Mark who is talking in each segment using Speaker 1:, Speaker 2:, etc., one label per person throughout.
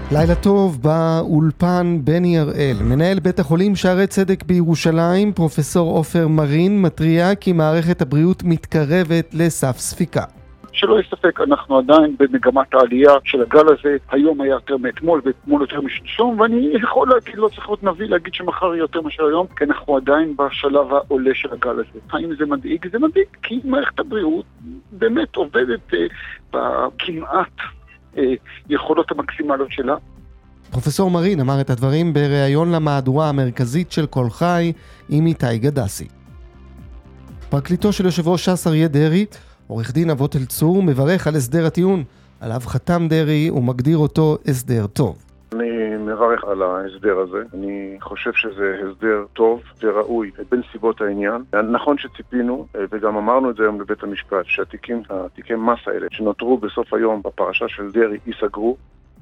Speaker 1: לילה טוב באולפן בני הראל. מנהל בית החולים שערי צדק בירושלים, פרופסור עופר מרין, מתריע כי מערכת הבריאות מתקרבת לסף ספיקה.
Speaker 2: שלא יספק, אנחנו עדיין במגמת העלייה של הגל הזה. היום היה יותר מאתמול ואתמול יותר משלשום, ואני יכול להגיד, לא צריך להיות נביא להגיד שמחר יהיה יותר מאשר היום, כי אנחנו עדיין בשלב העולה של הגל הזה. האם זה מדאיג? זה מדאיג, כי מערכת הבריאות באמת עובדת בכמעט יכולות המקסימליות שלה.
Speaker 1: פרופסור מרין אמר את הדברים בריאיון למהדורה המרכזית של כל חי עם איתי גדסי. פרקליטו של יושב ראש ש"ס אריה דרעי, עורך דין אבות אלצור, מברך על הסדר הטיעון עליו חתם דרעי ומגדיר אותו הסדר טוב.
Speaker 3: אני מברך על ההסדר הזה. אני חושב שזה הסדר טוב וראוי בנסיבות העניין. נכון שציפינו, וגם אמרנו את זה היום לבית המשפט, שהתיקי מס האלה שנותרו בסוף היום בפרשה של דרעי ייסגרו.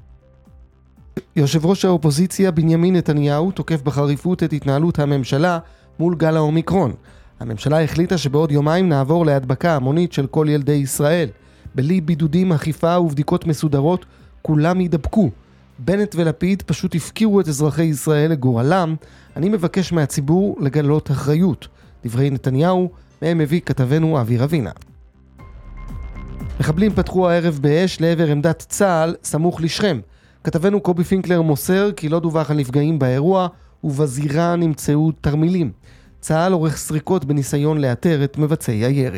Speaker 1: יושב ראש האופוזיציה בנימין נתניהו תוקף בחריפות את התנהלות הממשלה מול גל האומיקרון. הממשלה החליטה שבעוד יומיים נעבור להדבקה המונית של כל ילדי ישראל. בלי בידודים, אכיפה ובדיקות מסודרות, כולם ידבקו. בנט ולפיד פשוט הפקירו את אזרחי ישראל לגורלם. אני מבקש מהציבור לגלות אחריות. דברי נתניהו, מהם מביא כתבנו אבי רבינה. מחבלים פתחו הערב באש לעבר עמדת צה"ל סמוך לשכם. כתבנו קובי פינקלר מוסר כי לא דווח על נפגעים באירוע ובזירה נמצאו תרמילים. צה"ל עורך סריקות בניסיון לאתר את מבצעי הירי.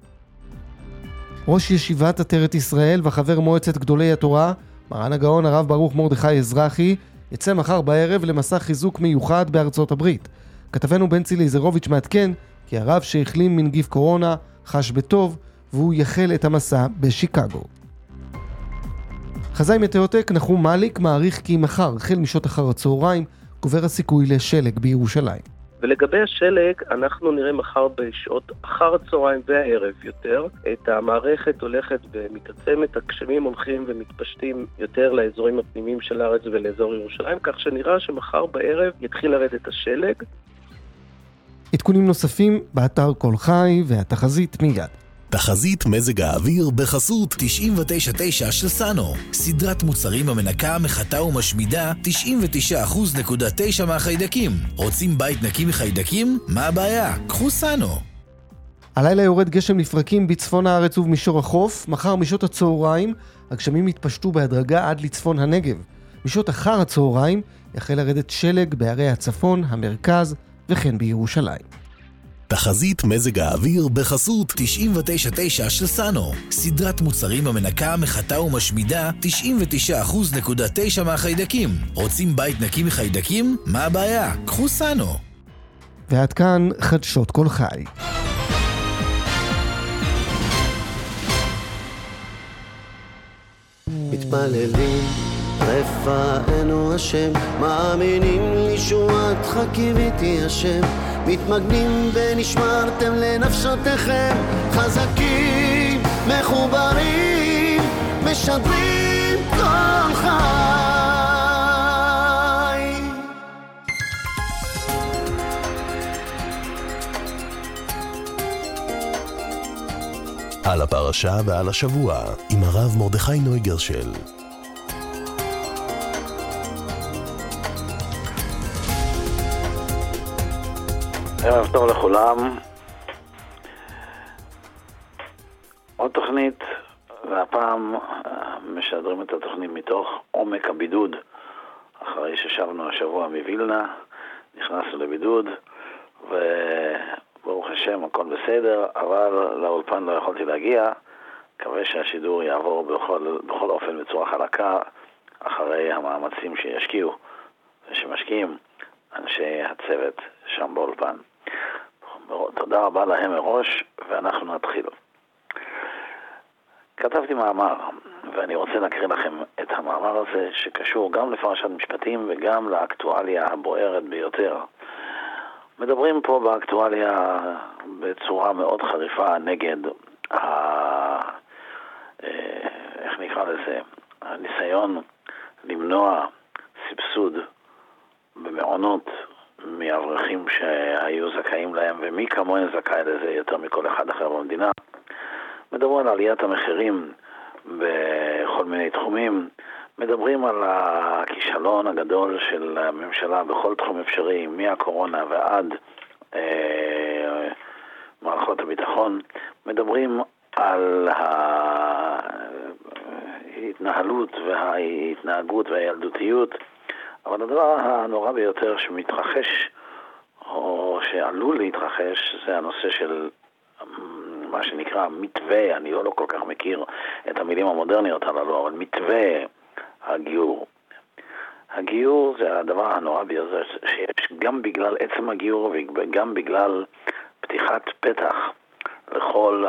Speaker 1: ראש ישיבת עטרת ישראל וחבר מועצת גדולי התורה, מרן הגאון הרב ברוך מרדכי אזרחי, יצא מחר בערב למסע חיזוק מיוחד בארצות הברית. כתבנו בנצי ליזרוביץ' מעדכן כי הרב שהחלים מנגיף קורונה חש בטוב והוא יחל את המסע בשיקגו. חזאי מטאוטק נחום מאליק מעריך כי מחר, החל משעות אחר הצהריים, גובר הסיכוי לשלג בירושלים.
Speaker 4: ולגבי השלג, אנחנו נראה מחר בשעות אחר הצהריים והערב יותר. את המערכת הולכת ומתעצמת, הגשמים הולכים ומתפשטים יותר לאזורים הפנימיים של הארץ ולאזור ירושלים, כך שנראה שמחר בערב יתחיל לרדת השלג.
Speaker 1: עדכונים נוספים באתר כל חי והתחזית מיד.
Speaker 5: תחזית מזג האוויר בחסות 99.9 של סאנו. סדרת מוצרים המנקה, מחתה ומשמידה 99.9% מהחיידקים. רוצים בית נקי מחיידקים? מה הבעיה? קחו סאנו.
Speaker 1: הלילה יורד גשם לפרקים בצפון הארץ ובמישור החוף. מחר משעות הצהריים הגשמים יתפשטו בהדרגה עד לצפון הנגב. משעות אחר הצהריים יחל לרדת שלג בערי הצפון, המרכז וכן בירושלים.
Speaker 5: תחזית מזג האוויר בחסות 99.9 של סאנו. סדרת מוצרים המנקה, מחתה ומשמידה 99.9% מהחיידקים. רוצים בית נקי מחיידקים? מה הבעיה? קחו סאנו.
Speaker 1: ועד כאן חדשות כל חי.
Speaker 6: מתפללים רפאנו השם, מאמינים לישועתך קיוויתי השם, מתמגנים ונשמרתם לנפשותיכם, חזקים מחוברים משדרים כל חי.
Speaker 5: על הפרשה ועל השבוע עם הרב מרדכי נויגרשל.
Speaker 7: ערב טוב לכולם. עוד תוכנית, והפעם משדרים את התוכנית מתוך עומק הבידוד. אחרי ששבנו השבוע מווילנה, נכנסנו לבידוד, וברוך השם הכל בסדר, אבל לאולפן לא יכולתי להגיע. מקווה שהשידור יעבור בכל אופן בצורה חלקה, אחרי המאמצים שישקיעו ושמשקיעים אנשי הצוות שם באולפן. תודה רבה להם מראש, ואנחנו נתחיל. כתבתי מאמר, ואני רוצה להקריא לכם את המאמר הזה, שקשור גם לפרשת משפטים וגם לאקטואליה הבוערת ביותר. מדברים פה באקטואליה בצורה מאוד חריפה נגד איך נקרא לזה, הניסיון למנוע סבסוד במעונות מאברכים שהיו זכאים להם, ומי כמוהם זכאי לזה יותר מכל אחד אחר במדינה. מדברים על עליית המחירים בכל מיני תחומים, מדברים על הכישלון הגדול של הממשלה בכל תחום אפשרי, מהקורונה ועד מערכות הביטחון. מדברים על ההתנהלות וההתנהגות והילדותיות, אבל הדבר הנורא ביותר שמתרחש או שעלול להתרחש זה הנושא של מה שנקרא מתווה. אני לא כל כך מכיר את המילים המודרניות הללו, אבל מתווה הגיור. הגיור זה הדבר הנורא ביותר שיש גם בגלל עצם הגיור וגם בגלל פתיחת פתח לכל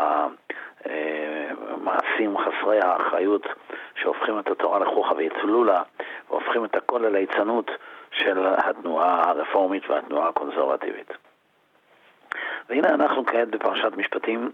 Speaker 7: המעשים חסרי האחריות שהופכים את התורה לחוכא ואטלולא והופכים את הכל לליצנות של התנועה הרפורמית והתנועה הקונסרבטיבית. והנה אנחנו כעת בפרשת משפטים,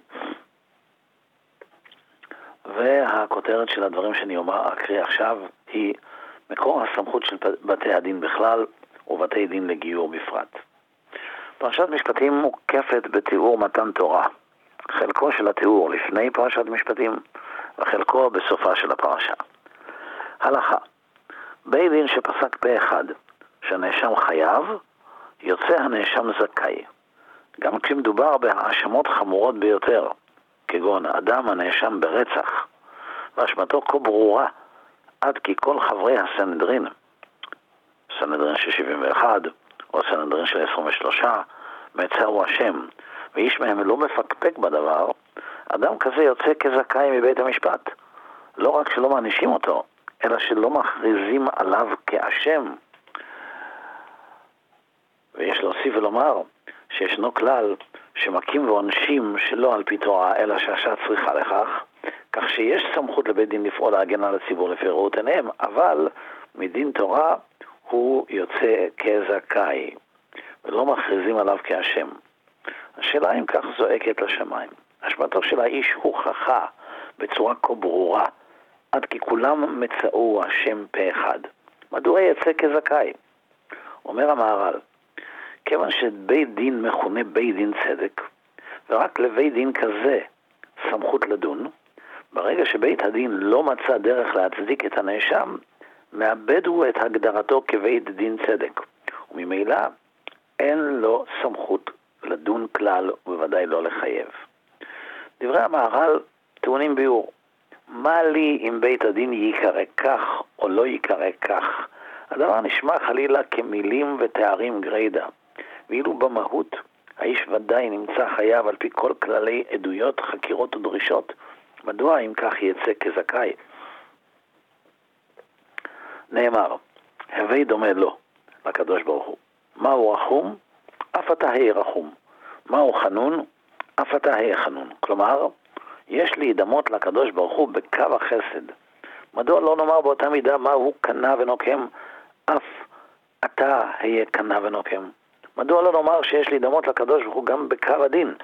Speaker 7: והכותרת של הדברים שאני אקריא עכשיו היא מקור הסמכות של בתי הדין בכלל ובתי דין לגיור בפרט. פרשת משפטים מוקפת בתיאור מתן תורה, חלקו של התיאור לפני פרשת משפטים וחלקו בסופה של הפרשה. הלכה, בית דין שפסק פה אחד שהנאשם חייב, יוצא הנאשם זכאי, גם כשמדובר בהאשמות חמורות ביותר, כגון אדם הנאשם ברצח ואשמתו כה ברורה עד כי כל חברי הסנהדרין, סנהדרין של 71 או סנהדרין של 23, מצאו אשם ואיש מהם לא מפקפק בדבר, אדם כזה יוצא כזכאי מבית המשפט. לא רק שלא מענישים אותו, אלא שלא מכריזים עליו כאשם. ויש להוסיף ולומר שישנו כלל שמקים ועונשים שלא על פי תורה, אלא שהשעה צריכה לכך, כך שיש סמכות לבית דין לפעול להגן על הציבור לפי ראות עיניהם, אבל מדין תורה הוא יוצא כזכאי, ולא מכריזים עליו כאשם. השאלה אם כך זועקת לשמיים. אשמתו של האיש הוכחה בצורה כה ברורה, עד כי כולם מצאו השם פה אחד. מדוע יצא כזכאי? אומר המהר"ל, כיוון שבית דין מכונה בית דין צדק, ורק לבית דין כזה סמכות לדון, ברגע שבית הדין לא מצא דרך להצדיק את הנאשם, מאבד הוא את הגדרתו כבית דין צדק, וממילא אין לו סמכות לדון כלל ובוודאי לא לחייב. דברי המהר"ל טעונים ביאור. מה לי אם בית הדין ייקרא כך או לא ייקרא כך? הדבר נשמע חלילה כמילים ותארים גרידא, ואילו במהות האיש ודאי נמצא חייב על פי כל כללי עדויות, חקירות ודרישות. מדוע אם כך יצא כזכאי? נאמר, הווי דומה לו, לקדוש ברוך הוא. מהו רחום? אף אתה היי רחום. מהו חנון? אף אתה היי חנון. כלומר, יש לי דמות לקדוש ברוך הוא בקו החסד. מדוע לא נאמר באותה מידה מהו קנה ונוקם? אף אתה היי קנה ונוקם. מדוע לא נאמר שיש לי דמות לקדוש ברוך הוא גם בקו הדין?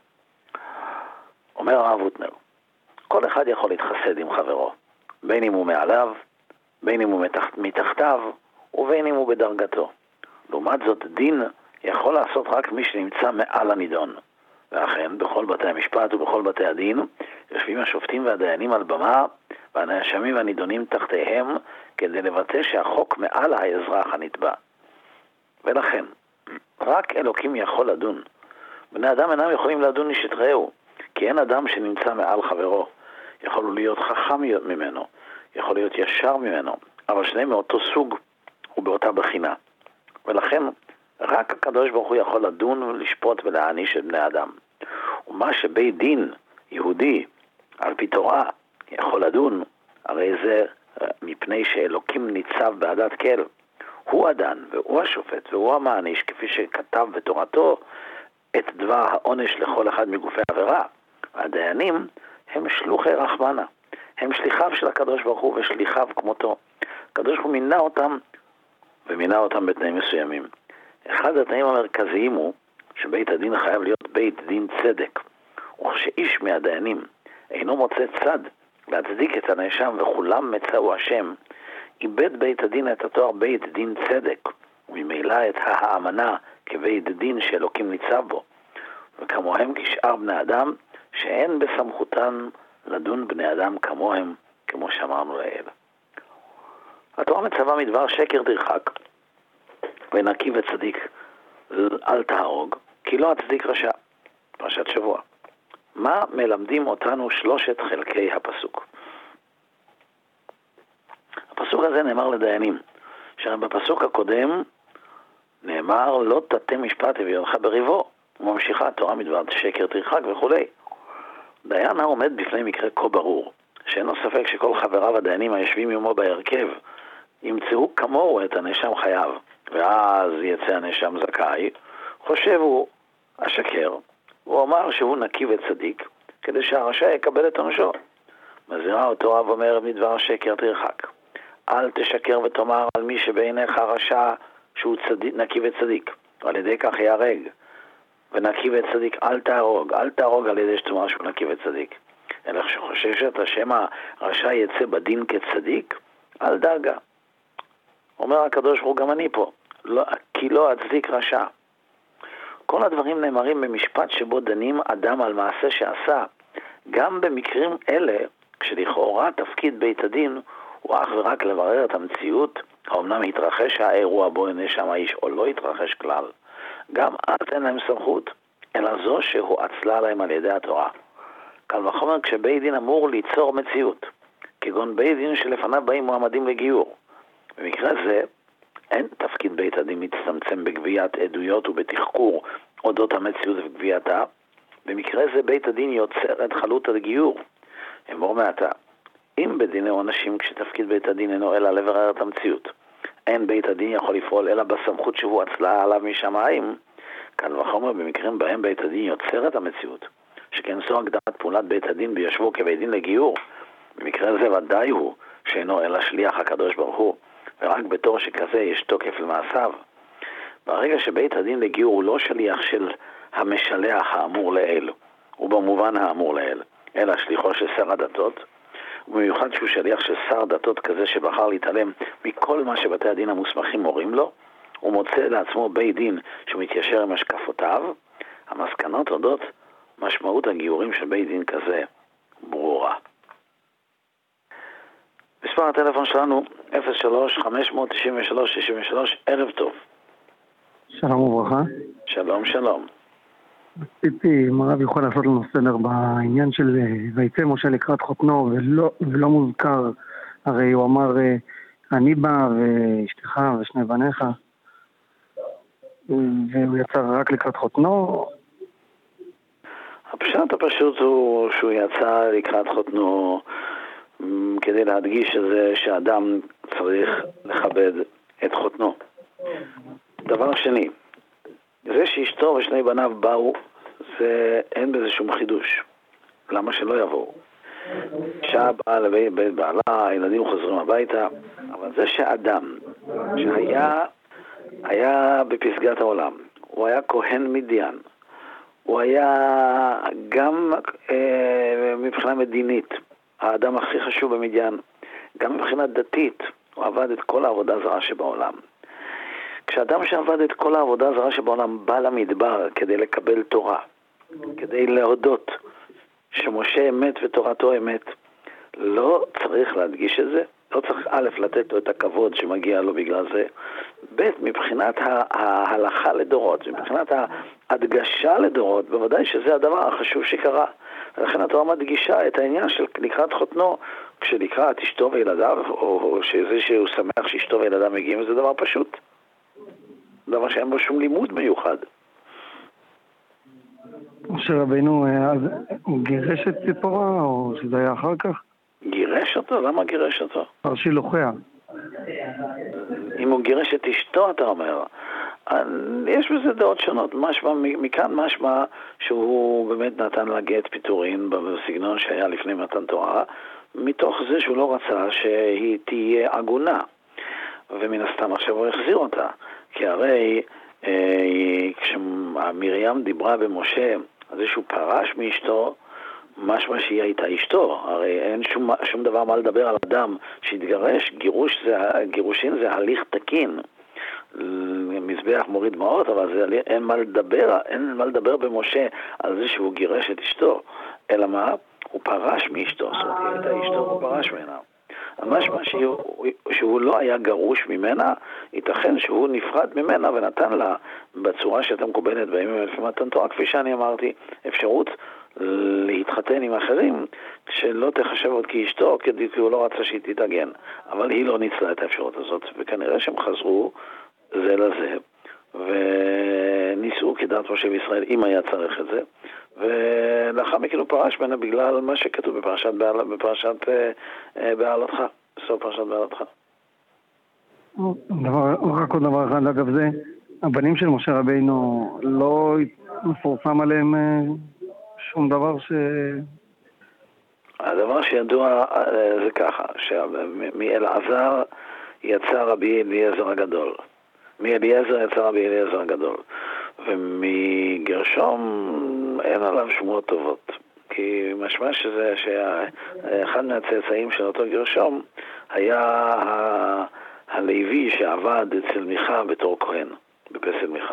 Speaker 7: אומר הרב הוטנר, כל אחד יכול להתחסד עם חברו, בין אם הוא מעליו, בין אם הוא מתחתיו, ובין אם הוא בדרגתו. לעומת זאת, דין יכול לעשות רק מי שנמצא מעל הנידון. ואכן, בכל בתי המשפט ובכל בתי הדין, יושבים השופטים והדיינים על במה, והנאשמים והנידונים תחתיהם, כדי לבטא שהחוק מעל האזרח הנתבע. ולכן, רק אלוקים יכול לדון. בני אדם אינם יכולים לדון איש את רעהו, כי אין אדם שנמצא מעל חברו. יכול להיות חכם ממנו, יכול להיות ישר ממנו, אבל שניהם מאותו סוג ובאותה בחינה. ולכן, רק הקדוש ברוך הוא יכול לדון ולשפוט ולהעניש את בני אדם. ומה שבית דין יהודי על פי תורה יכול לדון, הרי זה מפני שאלוקים ניצב בעדת כל. הוא הדן והוא השופט והוא המעניש, כפי שכתב בתורתו את דבר העונש לכל אחד מגופי העבירה. הדיינים הם שלוחי רחמנה, הם שליחיו של הקדוש ברוך הוא ושליחיו כמותו. הקדוש ברוך הוא מינה אותם ומינה אותם בתנאים מסוימים. אחד התנאים המרכזיים הוא שבית הדין חייב להיות בית דין צדק, וכשאיש מהדיינים אינו מוצא צד להצדיק את הנאשם וכולם מצאו השם, איבד בית הדין את התואר בית דין צדק, וממילא את האמנה כבית דין שאלוקים ניצב בו, וכמוהם כשאר בני אדם שאין בסמכותן לדון בני אדם כמוהם, כמו שאמרנו לעיל. התורה מצווה מדבר שקר תרחק, ונקי וצדיק אל תהרוג, כי לא הצדיק רשע. פרשת שבוע. מה מלמדים אותנו שלושת חלקי הפסוק? הפסוק הזה נאמר לדיינים, שבפסוק הקודם נאמר לא תטה משפט אביונך בריבו, וממשיכה התורה מדבר שקר תרחק וכו'. דיין העומד בפני מקרה כה ברור, שאינו ספק שכל חבריו הדיינים היושבים עמו בהרכב ימצאו כמוהו את הנאשם חייב, ואז יצא הנאשם זכאי, חושב הוא השקר, הוא אמר שהוא נקי וצדיק, כדי שהרשע יקבל את עונשו. מזהירה אותו רב אומר מדבר שקר תרחק. אל תשקר ותאמר על מי שבעיניך רשע שהוא נקי וצדיק, ועל ידי כך יהרג. ונקי וצדיק אל תהרוג, אל תהרוג על ידי שתאמר שהוא נקי וצדיק. אלא שחוששת השם הרשע יצא בדין כצדיק, אל דאגה. אומר הקדוש ברוך הוא גם אני פה, לא, כי לא אצדיק רשע. כל הדברים נאמרים במשפט שבו דנים אדם על מעשה שעשה. גם במקרים אלה, כשלכאורה תפקיד בית הדין הוא אך ורק לברר את המציאות, האמנם התרחש האירוע בו נאשם האיש או לא התרחש כלל. גם אז אין להם סמכות, אלא זו שהואצלה להם על ידי התורה. קל וחומר כשבית דין אמור ליצור מציאות, כגון בית דין שלפניו באים מועמדים לגיור. במקרה זה, אין תפקיד בית הדין מצטמצם בגביית עדויות ובתחקור אודות המציאות וגבייתה. במקרה זה בית הדין יוצר את חלות הגיור. אמור מעתה, אם בדיני עונשים כשתפקיד בית הדין אינו אלא לברר את המציאות, אין בית הדין יכול לפעול אלא בסמכות שהוא הצלה עליו משמיים, כאן וחומר במקרים בהם בית הדין יוצר את המציאות, שכן זו הקדמת פעולת בית הדין ביושבו כבית דין לגיור. במקרה זה ודאי הוא שאינו אלא שליח הקדוש ברוך הוא, ורק בתור שכזה יש תוקף למעשיו. ברגע שבית הדין לגיור הוא לא שליח של המשלח האמור לאל, ובמובן האמור לאל, אלא שליחו של שר הדתות, ובמיוחד שהוא שליח של שר דתות כזה שבחר להתעלם מכל מה שבתי הדין המוסמכים מורים לו, הוא מוצא לעצמו בית דין שמתיישר עם השקפותיו, המסקנות אודות משמעות הגיורים של בית דין כזה ברורה. מספר הטלפון שלנו 03-593-63-63, ערב טוב.
Speaker 8: שלום וברכה.
Speaker 7: שלום, שלום.
Speaker 8: רציתי אם הרב יכול לעשות לנו סדר בעניין של ויצא משה לקראת חותנו ולא מוזכר, הרי הוא אמר אני בא ואשתך ושני בניך, והוא יצא רק לקראת חותנו.
Speaker 7: הפשט הפשוט הוא שהוא יצא לקראת חותנו כדי להדגיש שאדם צריך לכבד את חותנו. דבר שני, זה שאשתו ושני בניו באו, אין בזה שום חידוש. למה שלא יבואו? אישה באה לבית בעלה, הילדים חוזרים הביתה, אבל זה שאדם שהיה בפסגת העולם, הוא היה כהן מדיין, הוא היה גם מבחינה מדינית האדם הכי חשוב במדיין, גם מבחינה דתית הוא עבד את כל העבודה הזרה שבעולם. כשאדם שעבד את כל העבודה הזרה שבעולם בא למדבר כדי לקבל תורה, כדי להודות שמשה אמת ותורתו אמת, לא צריך להדגיש את זה, לא צריך א' לתת לו את הכבוד שמגיע לו בגלל זה, ב' מבחינת ההלכה לדורות, מבחינת ההדגשה לדורות, בוודאי שזה הדבר החשוב שקרה. ולכן התורה מדגישה את העניין של לקראת חותנו, כשלקראת אשתו וילדיו, או שזה שהוא שמח שאשתו וילדיו מגיעים, זה דבר פשוט. דבר שאין בו שום לימוד מיוחד.
Speaker 8: משה רבינו, אז הוא גירש את ציפורה, או שזה היה אחר כך?
Speaker 7: גירש אותו? למה גירש אותו?
Speaker 8: שילוחיה.
Speaker 7: אם הוא גירש את אשתו, אתה אומר. יש בזה דעות שונות. מכאן משמע שהוא באמת נתן לה גט פיטורין בסגנון שהיה לפני מתן תורה, מתוך זה שהוא לא רצה שהיא תהיה עגונה. ומן הסתם עכשיו הוא החזיר אותה. כי הרי כשמרים דיברה במשה על זה שהוא פרש מאשתו, משמע שהיא הייתה אשתו. הרי אין שום דבר מה לדבר על אדם שהתגרש. גירושין זה הליך תקין. מזבח מוריד דמעות, אבל אין מה לדבר במשה על זה שהוא גירש את אשתו. אלא מה? הוא פרש מאשתו. זאת אומרת, היא הייתה אשתו והוא פרש ממנה. משמע שהוא לא היה גרוש ממנה, ייתכן שהוא נפרד ממנה ונתן לה בצורה שאתה מקובלת בימים לפי מתן תורה, כפי שאני אמרתי, אפשרות להתחתן עם אחרים שלא תחשב עוד כאשתו, כי הוא לא רצה שהיא תתאגן, אבל היא לא ניצלה את האפשרות הזאת, וכנראה שהם חזרו זה לזה וניסו כדעת משה וישראל אם היה צריך את זה, ולאחר מכן הוא פרש ממנה בגלל מה שכתוב בפרשת בעלותך, בסוף פרשת בעלותך.
Speaker 8: רק עוד דבר אחד, אגב, זה הבנים של משה רבינו לא מפורסם עליהם שום דבר
Speaker 7: הדבר שידוע זה ככה, שמאלעזר יצא רבי אליעזר הגדול, מאליעזר יצא רבי אליעזר הגדול, ומגרשום אין עליו שמועות טובות, כי משמע שזה שאחד מהצאצאים של אותו גרשום היה הלוי שעבד אצל מיכה בתור כהן, בפסל מיכה.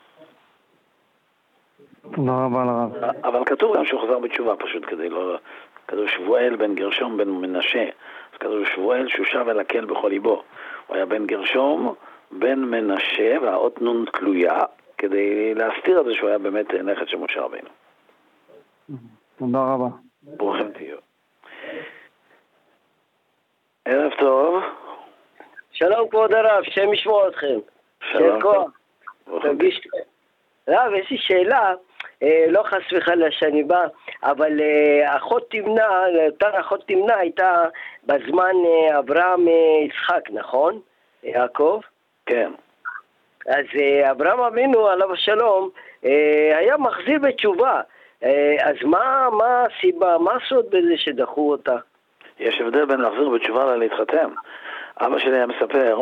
Speaker 8: תודה רבה לרב.
Speaker 7: אבל כתוב גם שהוא חזר בתשובה פשוט כדי לא... כתוב שבואל בן גרשום בן מנשה, אז כתוב שבואל שהוא שב אל הקל בכל ליבו. הוא היה בן גרשום בן מנשה והאות נון תלויה, כדי להסתיר את זה שהוא היה באמת נכד של משה רבינו.
Speaker 8: תודה רבה.
Speaker 7: ברוכים תהיו. ערב טוב.
Speaker 9: שלום כבוד הרב, שם ישמור אתכם.
Speaker 7: שלום.
Speaker 9: תרגיש לי. רב, יש לי שאלה, לא חס וחלילה שאני בא, אבל אחות תמנה הייתה בזמן אברהם יצחק, נכון? יעקב?
Speaker 7: כן.
Speaker 9: אז אברהם אבינו עליו השלום היה מחזיר בתשובה, אז מה הסיבה, מה הסוד בזה שדחו אותה?
Speaker 7: יש הבדל בין להחזיר בתשובה ללהתחתן. אבא שלי היה מספר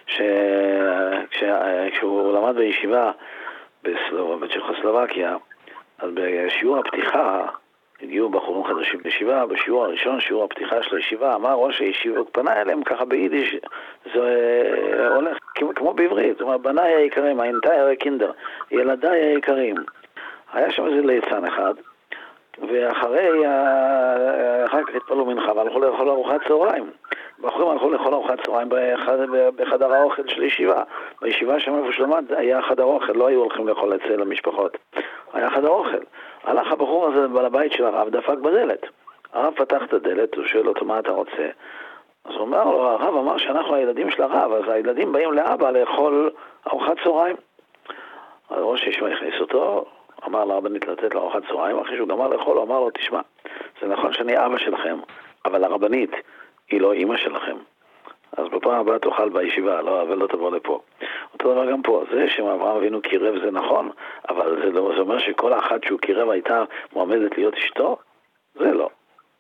Speaker 7: כשהוא למד בישיבה בצ'כוסלובקיה, אז בשיעור הפתיחה הגיעו בחורים חדשים בישיבה, בשיעור הראשון, שיעור הפתיחה של הישיבה, אמר ראש הישיבה, פנה אליהם ככה ביידיש, זה הולך כמו בעברית, זאת אומרת, בניי היקרים, האינטייר קינדר, ילדיי היקרים. היה שם איזה ליצן אחד, ואחרי, אחר כך התפלו מנחה, והלכו לאכול ארוחת צהריים. בחורים הלכו לאכול ארוחת צהריים בחדר האוכל של הישיבה. בישיבה שם איפה שלמד היה חדר אוכל, לא היו הולכים לאכול אצל המשפחות. היה חדר אוכל. הלך הבחור הזה בעל הבית של הרב, דפק בדלת. הרב פתח את הדלת, הוא שואל אותו מה אתה רוצה. אז הוא אומר לו, הרב אמר שאנחנו הילדים של הרב, אז הילדים באים לאבא לאכול ארוחת צהריים. אז ראש הישיבה הכניס אותו, אמר לרבנית לתת לארוחת צהריים, אחרי שהוא גמר לאכול, הוא אמר לו, תשמע, זה נכון שאני אבא שלכם, אבל הרבנית היא לא אמא שלכם. אז בפעם הבאה תאכל בישיבה, אבל לא תבוא לפה. אותו דבר גם פה, זה שאברהם אבינו קירב זה נכון, אבל זה אומר שכל אחת שהוא קירב הייתה מועמדת להיות אשתו? זה לא.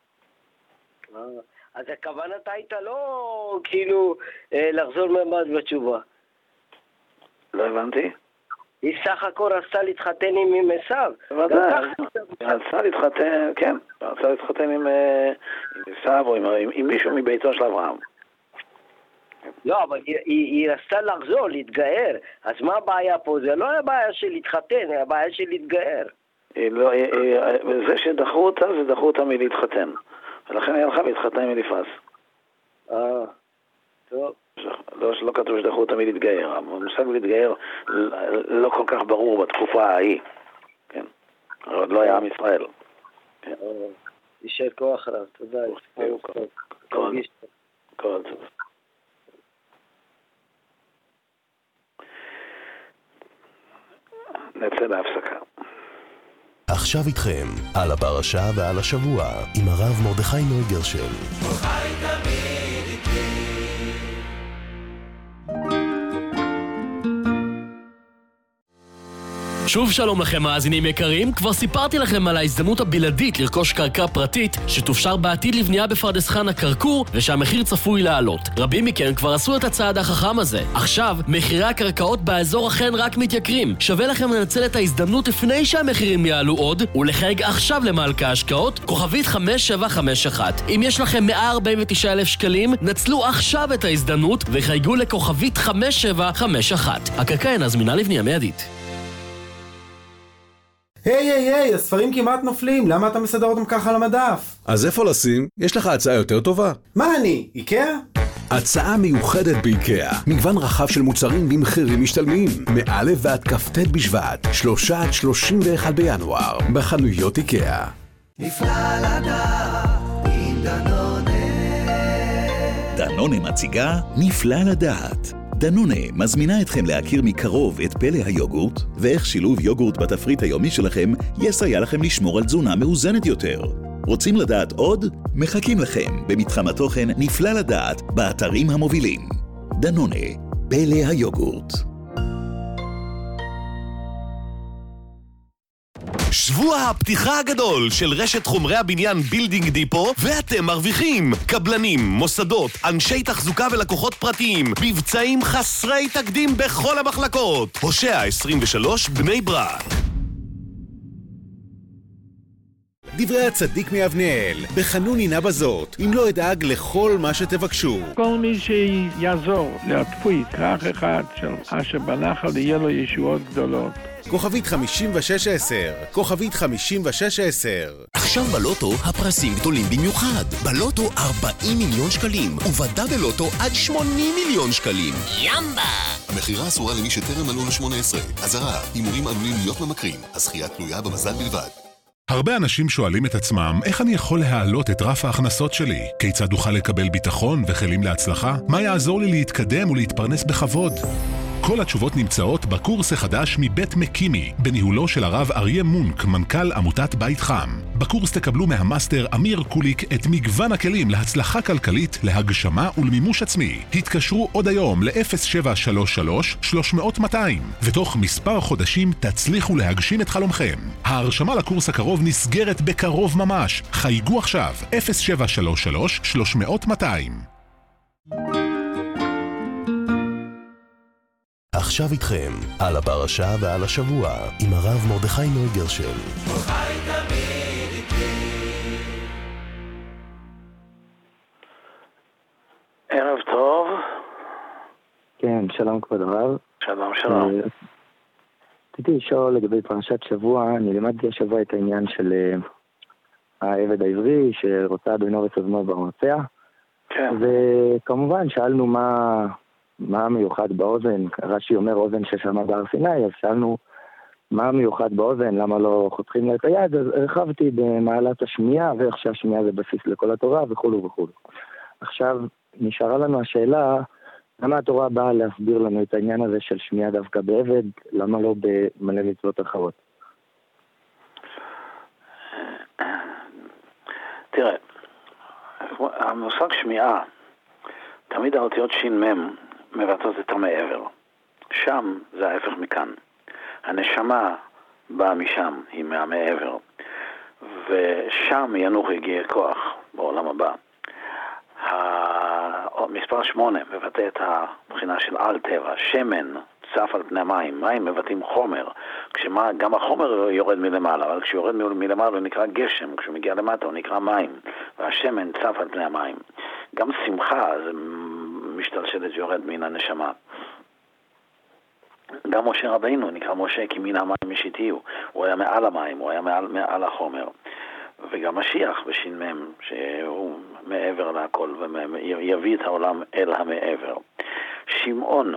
Speaker 9: אז הכוונת הייתה לא כאילו לחזור ממש בתשובה.
Speaker 7: לא הבנתי?
Speaker 9: היא סך הכל רצתה להתחתן עם עשיו.
Speaker 7: ודאי, רצתה להתחתן, כן, רצתה להתחתן עם עשיו או עם מישהו מביתו של אברהם.
Speaker 9: לא, אבל היא רצתה לחזור, להתגאר. אז מה הבעיה פה? זה לא היה בעיה של להתחתן, היה בעיה של להתגאר.
Speaker 7: זה שדחו אותה, זה דחו אותה מלהתחתן. ולכן היא הלכה והתחתנה עם אליפז.
Speaker 9: טוב.
Speaker 7: לא כתוב שדחו אותה מלהתגאר. המושג להתגאר לא כל כך ברור בתקופה ההיא. כן. עוד לא היה עם ישראל.
Speaker 9: יישר כוח רב, תודה.
Speaker 7: כל טוב. נצא להפסקה.
Speaker 5: עכשיו איתכם על הפרשה ועל השבוע עם הרב מרדכי נוי גרשל.
Speaker 10: שוב שלום לכם מאזינים יקרים, כבר סיפרתי לכם על ההזדמנות הבלעדית לרכוש קרקע פרטית שתופשר בעתיד לבנייה בפרדס חנה כרכור ושהמחיר צפוי לעלות. רבים מכם כבר עשו את הצעד החכם הזה. עכשיו, מחירי הקרקעות באזור אכן רק מתייקרים. שווה לכם לנצל את ההזדמנות לפני שהמחירים יעלו עוד ולחייג עכשיו למלכה ההשקעות, כוכבית 5751. אם יש לכם 149,000 שקלים, נצלו עכשיו את ההזדמנות וחייגו לכוכבית 5751. הקרקע אינה זמינה לבנייה מיידית.
Speaker 11: היי, הספרים כמעט נופלים, למה אתה מסדר אותם ככה על המדף?
Speaker 12: אז איפה לשים? יש לך הצעה יותר טובה?
Speaker 11: מה אני, איקאה?
Speaker 12: הצעה מיוחדת באיקאה, מגוון רחב של מוצרים במחירים משתלמים, מא' ועד כ"ט בשבט, 3 עד 31 בינואר, בחנויות איקאה.
Speaker 13: נפלא לדעת עם דנונה.
Speaker 5: דנונה מציגה נפלא לדעת. דנונה מזמינה אתכם להכיר מקרוב את פלא היוגורט, ואיך שילוב יוגורט בתפריט היומי שלכם יסייע לכם לשמור על תזונה מאוזנת יותר. רוצים לדעת עוד? מחכים לכם במתחם התוכן נפלא לדעת באתרים המובילים. דנונה, פלא היוגורט.
Speaker 14: שבוע הפתיחה הגדול של רשת חומרי הבניין בילדינג דיפו, ואתם מרוויחים. קבלנים, מוסדות, אנשי תחזוקה ולקוחות פרטיים, מבצעים חסרי תקדים בכל המחלקות. הושע 23 בני ברק.
Speaker 15: דברי הצדיק מאבנאל, בחנוני נא בזאת, אם לא אדאג לכל מה שתבקשו.
Speaker 16: כל מי שיעזור להטפוי כרך אחד של אשר בנחל יהיה לו ישועות גדולות.
Speaker 15: כוכבית 5610, כוכבית 5610.
Speaker 14: עכשיו בלוטו הפרסים גדולים במיוחד. בלוטו 40 מיליון שקלים, ובדה בלוטו עד 80 מיליון שקלים. ימבה!
Speaker 17: המחירה אסורה למי שטרם מלאו לו 18. אזהרה, הימורים עלולים להיות ממכרים, הזכייה תלויה במזל בלבד.
Speaker 18: הרבה אנשים שואלים את עצמם, איך אני יכול להעלות את רף ההכנסות שלי? כיצד אוכל לקבל ביטחון וכלים להצלחה? מה יעזור לי להתקדם ולהתפרנס בכבוד? כל התשובות נמצאות בקורס החדש מבית מקימי, בניהולו של הרב אריה מונק, מנכ"ל עמותת בית חם. בקורס תקבלו מהמאסטר אמיר קוליק את מגוון הכלים להצלחה כלכלית, להגשמה ולמימוש עצמי. התקשרו עוד היום ל-0733-300-200, ותוך מספר חודשים תצליחו להגשים את חלומכם. ההרשמה לקורס הקרוב נסגרת בקרוב ממש. חייגו עכשיו, 0733-300-200.
Speaker 19: עכשיו איתכם, על הפרשה ועל השבוע, עם הרב מרדכי נוי גרשל.
Speaker 13: מרדכי תמיד איתי.
Speaker 7: ערב טוב.
Speaker 20: כן, שלום כבוד הרב.
Speaker 7: שלום, שלום.
Speaker 20: רציתי לשאול לגבי פרשת שבוע, אני לימדתי השבוע את העניין של העבד העברי, שרוצה בינו וסבנו ברוצע.
Speaker 7: כן.
Speaker 20: וכמובן שאלנו מה מיוחד באוזן, רש"י אומר אוזן ששמע בהר סיני, אז שאלנו מה מיוחד באוזן, למה לא חותכים לה את היד, אז הרחבתי במעלת השמיעה, ואיך שהשמיעה זה בסיס לכל התורה וכו' וכו'. עכשיו נשארה לנו השאלה, למה התורה באה להסביר לנו את העניין הזה של שמיעה דווקא בעבד, למה לא במלא מצוות אחרות?
Speaker 7: תראה, המושג שמיעה, תמיד האותיות ש"מ מבטאות את המעבר. שם זה ההפך מכאן. הנשמה באה משם, היא מהמעבר. ושם ינוח יגיע כוח בעולם הבא. מספר 8 מבטא את הבחינה של על טבע. שמן צף על פני מים. מים מבטאים חומר. גם החומר יורד מלמעלה, אבל כשיורד מלמעלה הוא נקרא גשם. כשהוא מגיע למטה הוא נקרא מים. והשמן צף על פני המים. גם שמחה זה משתלשלת יורד מן הנשמה. גם משה רבינו נקרא משה כי מן המים משיתיהו. הוא היה מעל המים, הוא היה מעל החומר. וגם משיח בש"מ שהוא מעבר להכל ויביא את העולם אל המעבר. שמעון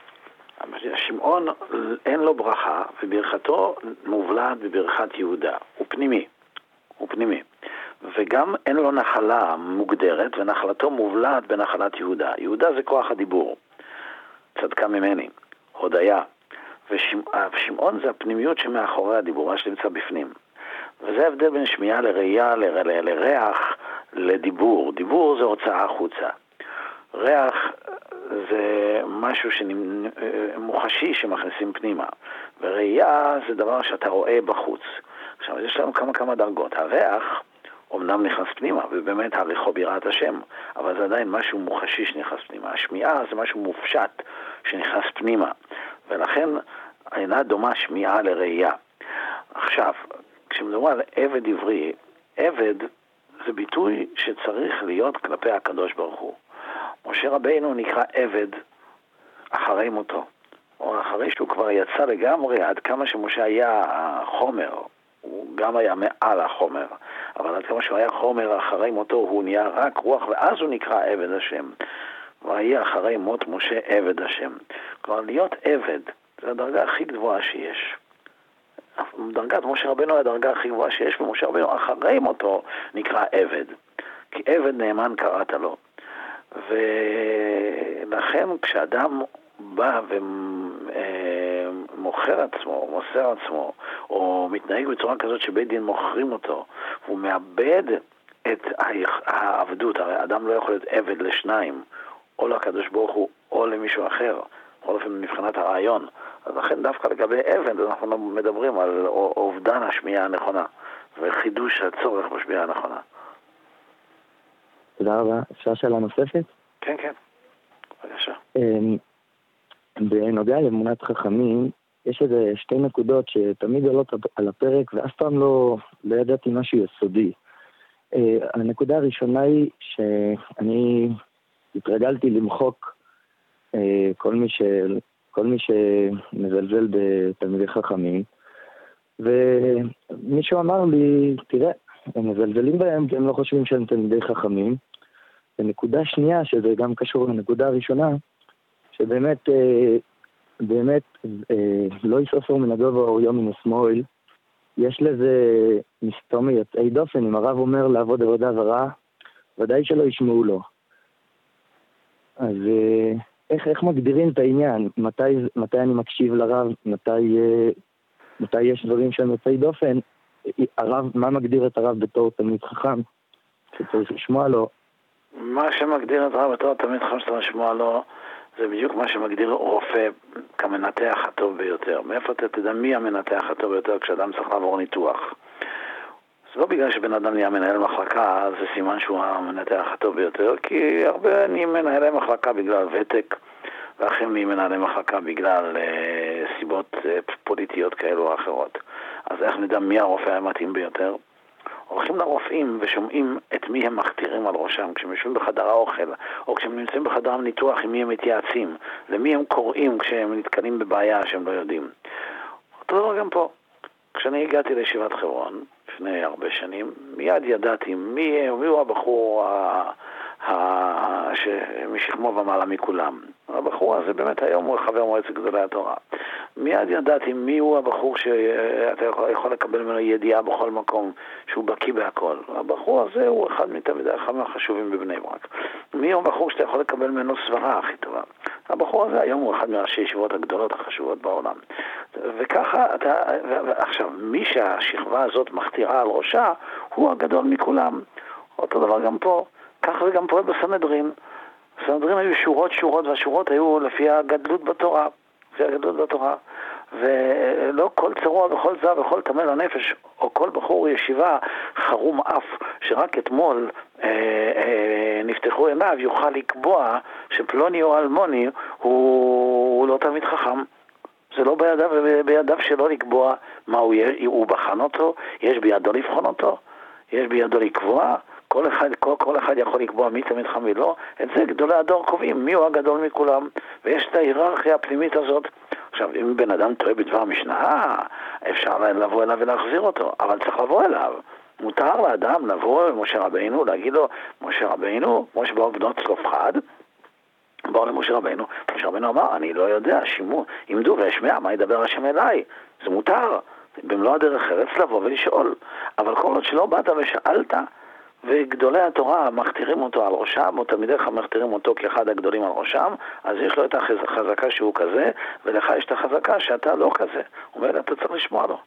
Speaker 7: אין לו ברכה, וברכתו מובלעת בברכת יהודה. הוא פנימי. וגם אין לו נחלה מוגדרת, ונחלתו מובלעת בנחלת יהודה. יהודה זה כוח הדיבור. צדקה ממני, הודיה. ושמעון זה הפנימיות שמאחורי הדיבור, מה שנמצא בפנים. וזה ההבדל בין שמיעה לראייה, לריח, לדיבור. דיבור זה הוצאה החוצה. ריח זה משהו מוחשי שמכניסים פנימה. וראייה זה דבר שאתה רואה בחוץ. עכשיו, יש לנו כמה דרגות. הריח אמנם נכנס פנימה, ובאמת הריחו ביראת השם, אבל זה עדיין משהו מוחשי שנכנס פנימה. השמיעה זה משהו מופשט שנכנס פנימה. ולכן אינה דומה שמיעה לראייה. עכשיו, כשמדובר על עבד עברי, עבד זה ביטוי שצריך להיות כלפי הקדוש ברוך הוא. משה רבינו נקרא עבד אחרי מותו, או אחרי שהוא כבר יצא לגמרי, עד כמה שמשה היה החומר, הוא גם היה מעל החומר, אבל עד כמה שהוא היה חומר אחרי מותו הוא נהיה רק רוח, ואז הוא נקרא עבד השם. ויהיה אחרי מות משה עבד השם. כלומר, להיות עבד זה הדרגה הכי גבוהה שיש. דרגת משה רבנו היא הדרגה הכי גבוהה שיש, ומשה רבנו אחרי מותו נקרא עבד. כי עבד נאמן קראת לו. ולכן כשאדם בא ומוכר עצמו, מוסר עצמו, או מתנהג בצורה כזאת שבית דין מוכרים אותו, והוא מאבד את העבדות, הרי אדם לא יכול להיות עבד לשניים, או לקדוש ברוך הוא, או למישהו אחר, בכל אופן מבחינת הרעיון. אז לכן דווקא לגבי עבד, אנחנו מדברים על אובדן השמיעה הנכונה, וחידוש הצורך בשמיעה הנכונה.
Speaker 20: תודה רבה. אפשר שאלה נוספת?
Speaker 7: כן, כן. בבקשה.
Speaker 20: בנוגע לאמונת חכמים, יש איזה שתי נקודות שתמיד עולות על הפרק, ואף פעם לא ידעתי משהו יסודי. הנקודה הראשונה היא שאני התרגלתי למחוק כל מי שמזלזל בתלמידי חכמים, ומישהו אמר לי, תראה, הם מזלזלים בהם כי הם לא חושבים שהם תלמידי חכמים. ונקודה שנייה, שזה גם קשור לנקודה הראשונה, שבאמת לא יסופר מן הגובה או יום מן השמאל, יש לזה מסתום יוצאי דופן. אם הרב אומר לעבוד עבודה זרה, ודאי שלא ישמעו לו. אז איך מגדירים את העניין? מתי אני מקשיב לרב? מתי יש דברים שהם יוצאי דופן? הרב, מה מגדיר את הרב בתור תלמיד חכם שצריך לשמוע לו?
Speaker 7: מה שמגדיר את הרב בתור תלמיד חכם שצריך לשמוע לו זה בדיוק מה שמגדיר רופא כמנתח הטוב ביותר. מאיפה אתה תדע מי המנתח הטוב ביותר כשאדם צריך לעבור ניתוח? זה לא בגלל שבן אדם נהיה מנהל מחלקה, זה סימן שהוא המנתח הטוב ביותר, כי הרבה נהיים מנהלי מחלקה בגלל ותק, ואחרים נהיים מנהלי מחלקה בגלל סיבות פוליטיות כאלו או אחרות. אז איך נדע מי הרופא המתאים ביותר? הולכים לרופאים ושומעים את מי הם מכתירים על ראשם, כשהם יושבים בחדר האוכל, או כשהם נמצאים בחדר הניתוח, עם מי הם מתייעצים, למי הם קוראים כשהם נתקלים בבעיה שהם לא יודעים. אותו דבר גם פה. כשאני הגעתי לישיבת חברון, לפני הרבה שנים, מיד ידעתי מי הוא הבחור משכמו ומעלה מכולם. הבחור הזה באמת היום הוא חבר מועצת גדולי התורה. מיד ידעתי מי הוא הבחור שאתה יכול לקבל ממנו ידיעה בכל מקום, שהוא בקיא בהכל. הבחור הזה הוא אחד מהחשובים בבני ברק. מי הוא הבחור שאתה יכול לקבל ממנו סברה הכי טובה? הבחור הזה היום הוא אחד מהראשי ישיבות הגדולות החשובות בעולם. וככה, עכשיו, מי שהשכבה הזאת מכתירה על ראשה, הוא הגדול מכולם. אותו דבר גם פה. כך וגם פה בסנהדרין. בסנהדרין היו שורות, והשורות היו לפי הגדלות בתורה. ולא כל צרוע וכל זב וכל טמא לנפש, או כל בחור ישיבה חרום אף, שרק אתמול נפתחו עיניו, יוכל לקבוע שפלוני או אלמוני הוא לא תלמיד חכם. זה לא בידיו שלו לקבוע מה הוא בחן אותו, יש בידו לבחון אותו, יש בידו לקבוע. כל אחד יכול לקבוע מי תלמיד חכם ולא. את זה גדולי הדור קובעים, מי הוא הגדול מכולם, ויש את ההיררכיה הפנימית הזאת. עכשיו, אם בן אדם טועה בדבר משנה, אפשר לבוא אליו ולהחזיר אותו, אבל צריך לבוא אליו. מותר לאדם לבוא למשה רבינו, להגיד לו, משה רבינו, כמו שבאו בנות צלופחד, באו למשה רבינו, משה רבינו אמר, אני לא יודע, עמדו וישמע, מה ידבר השם אליי? זה מותר, במלוא הדרך ארץ לבוא ולשאול. אבל כל עוד שלא באת ושאלת, וגדולי התורה מכתירים אותו על ראשם, או תלמידיך מכתירים אותו כאחד הגדולים על ראשם, אז יש לו את החזקה שהוא כזה, ולך יש את החזקה שאתה לא כזה. אומר, אתה צריך לשמוע לו.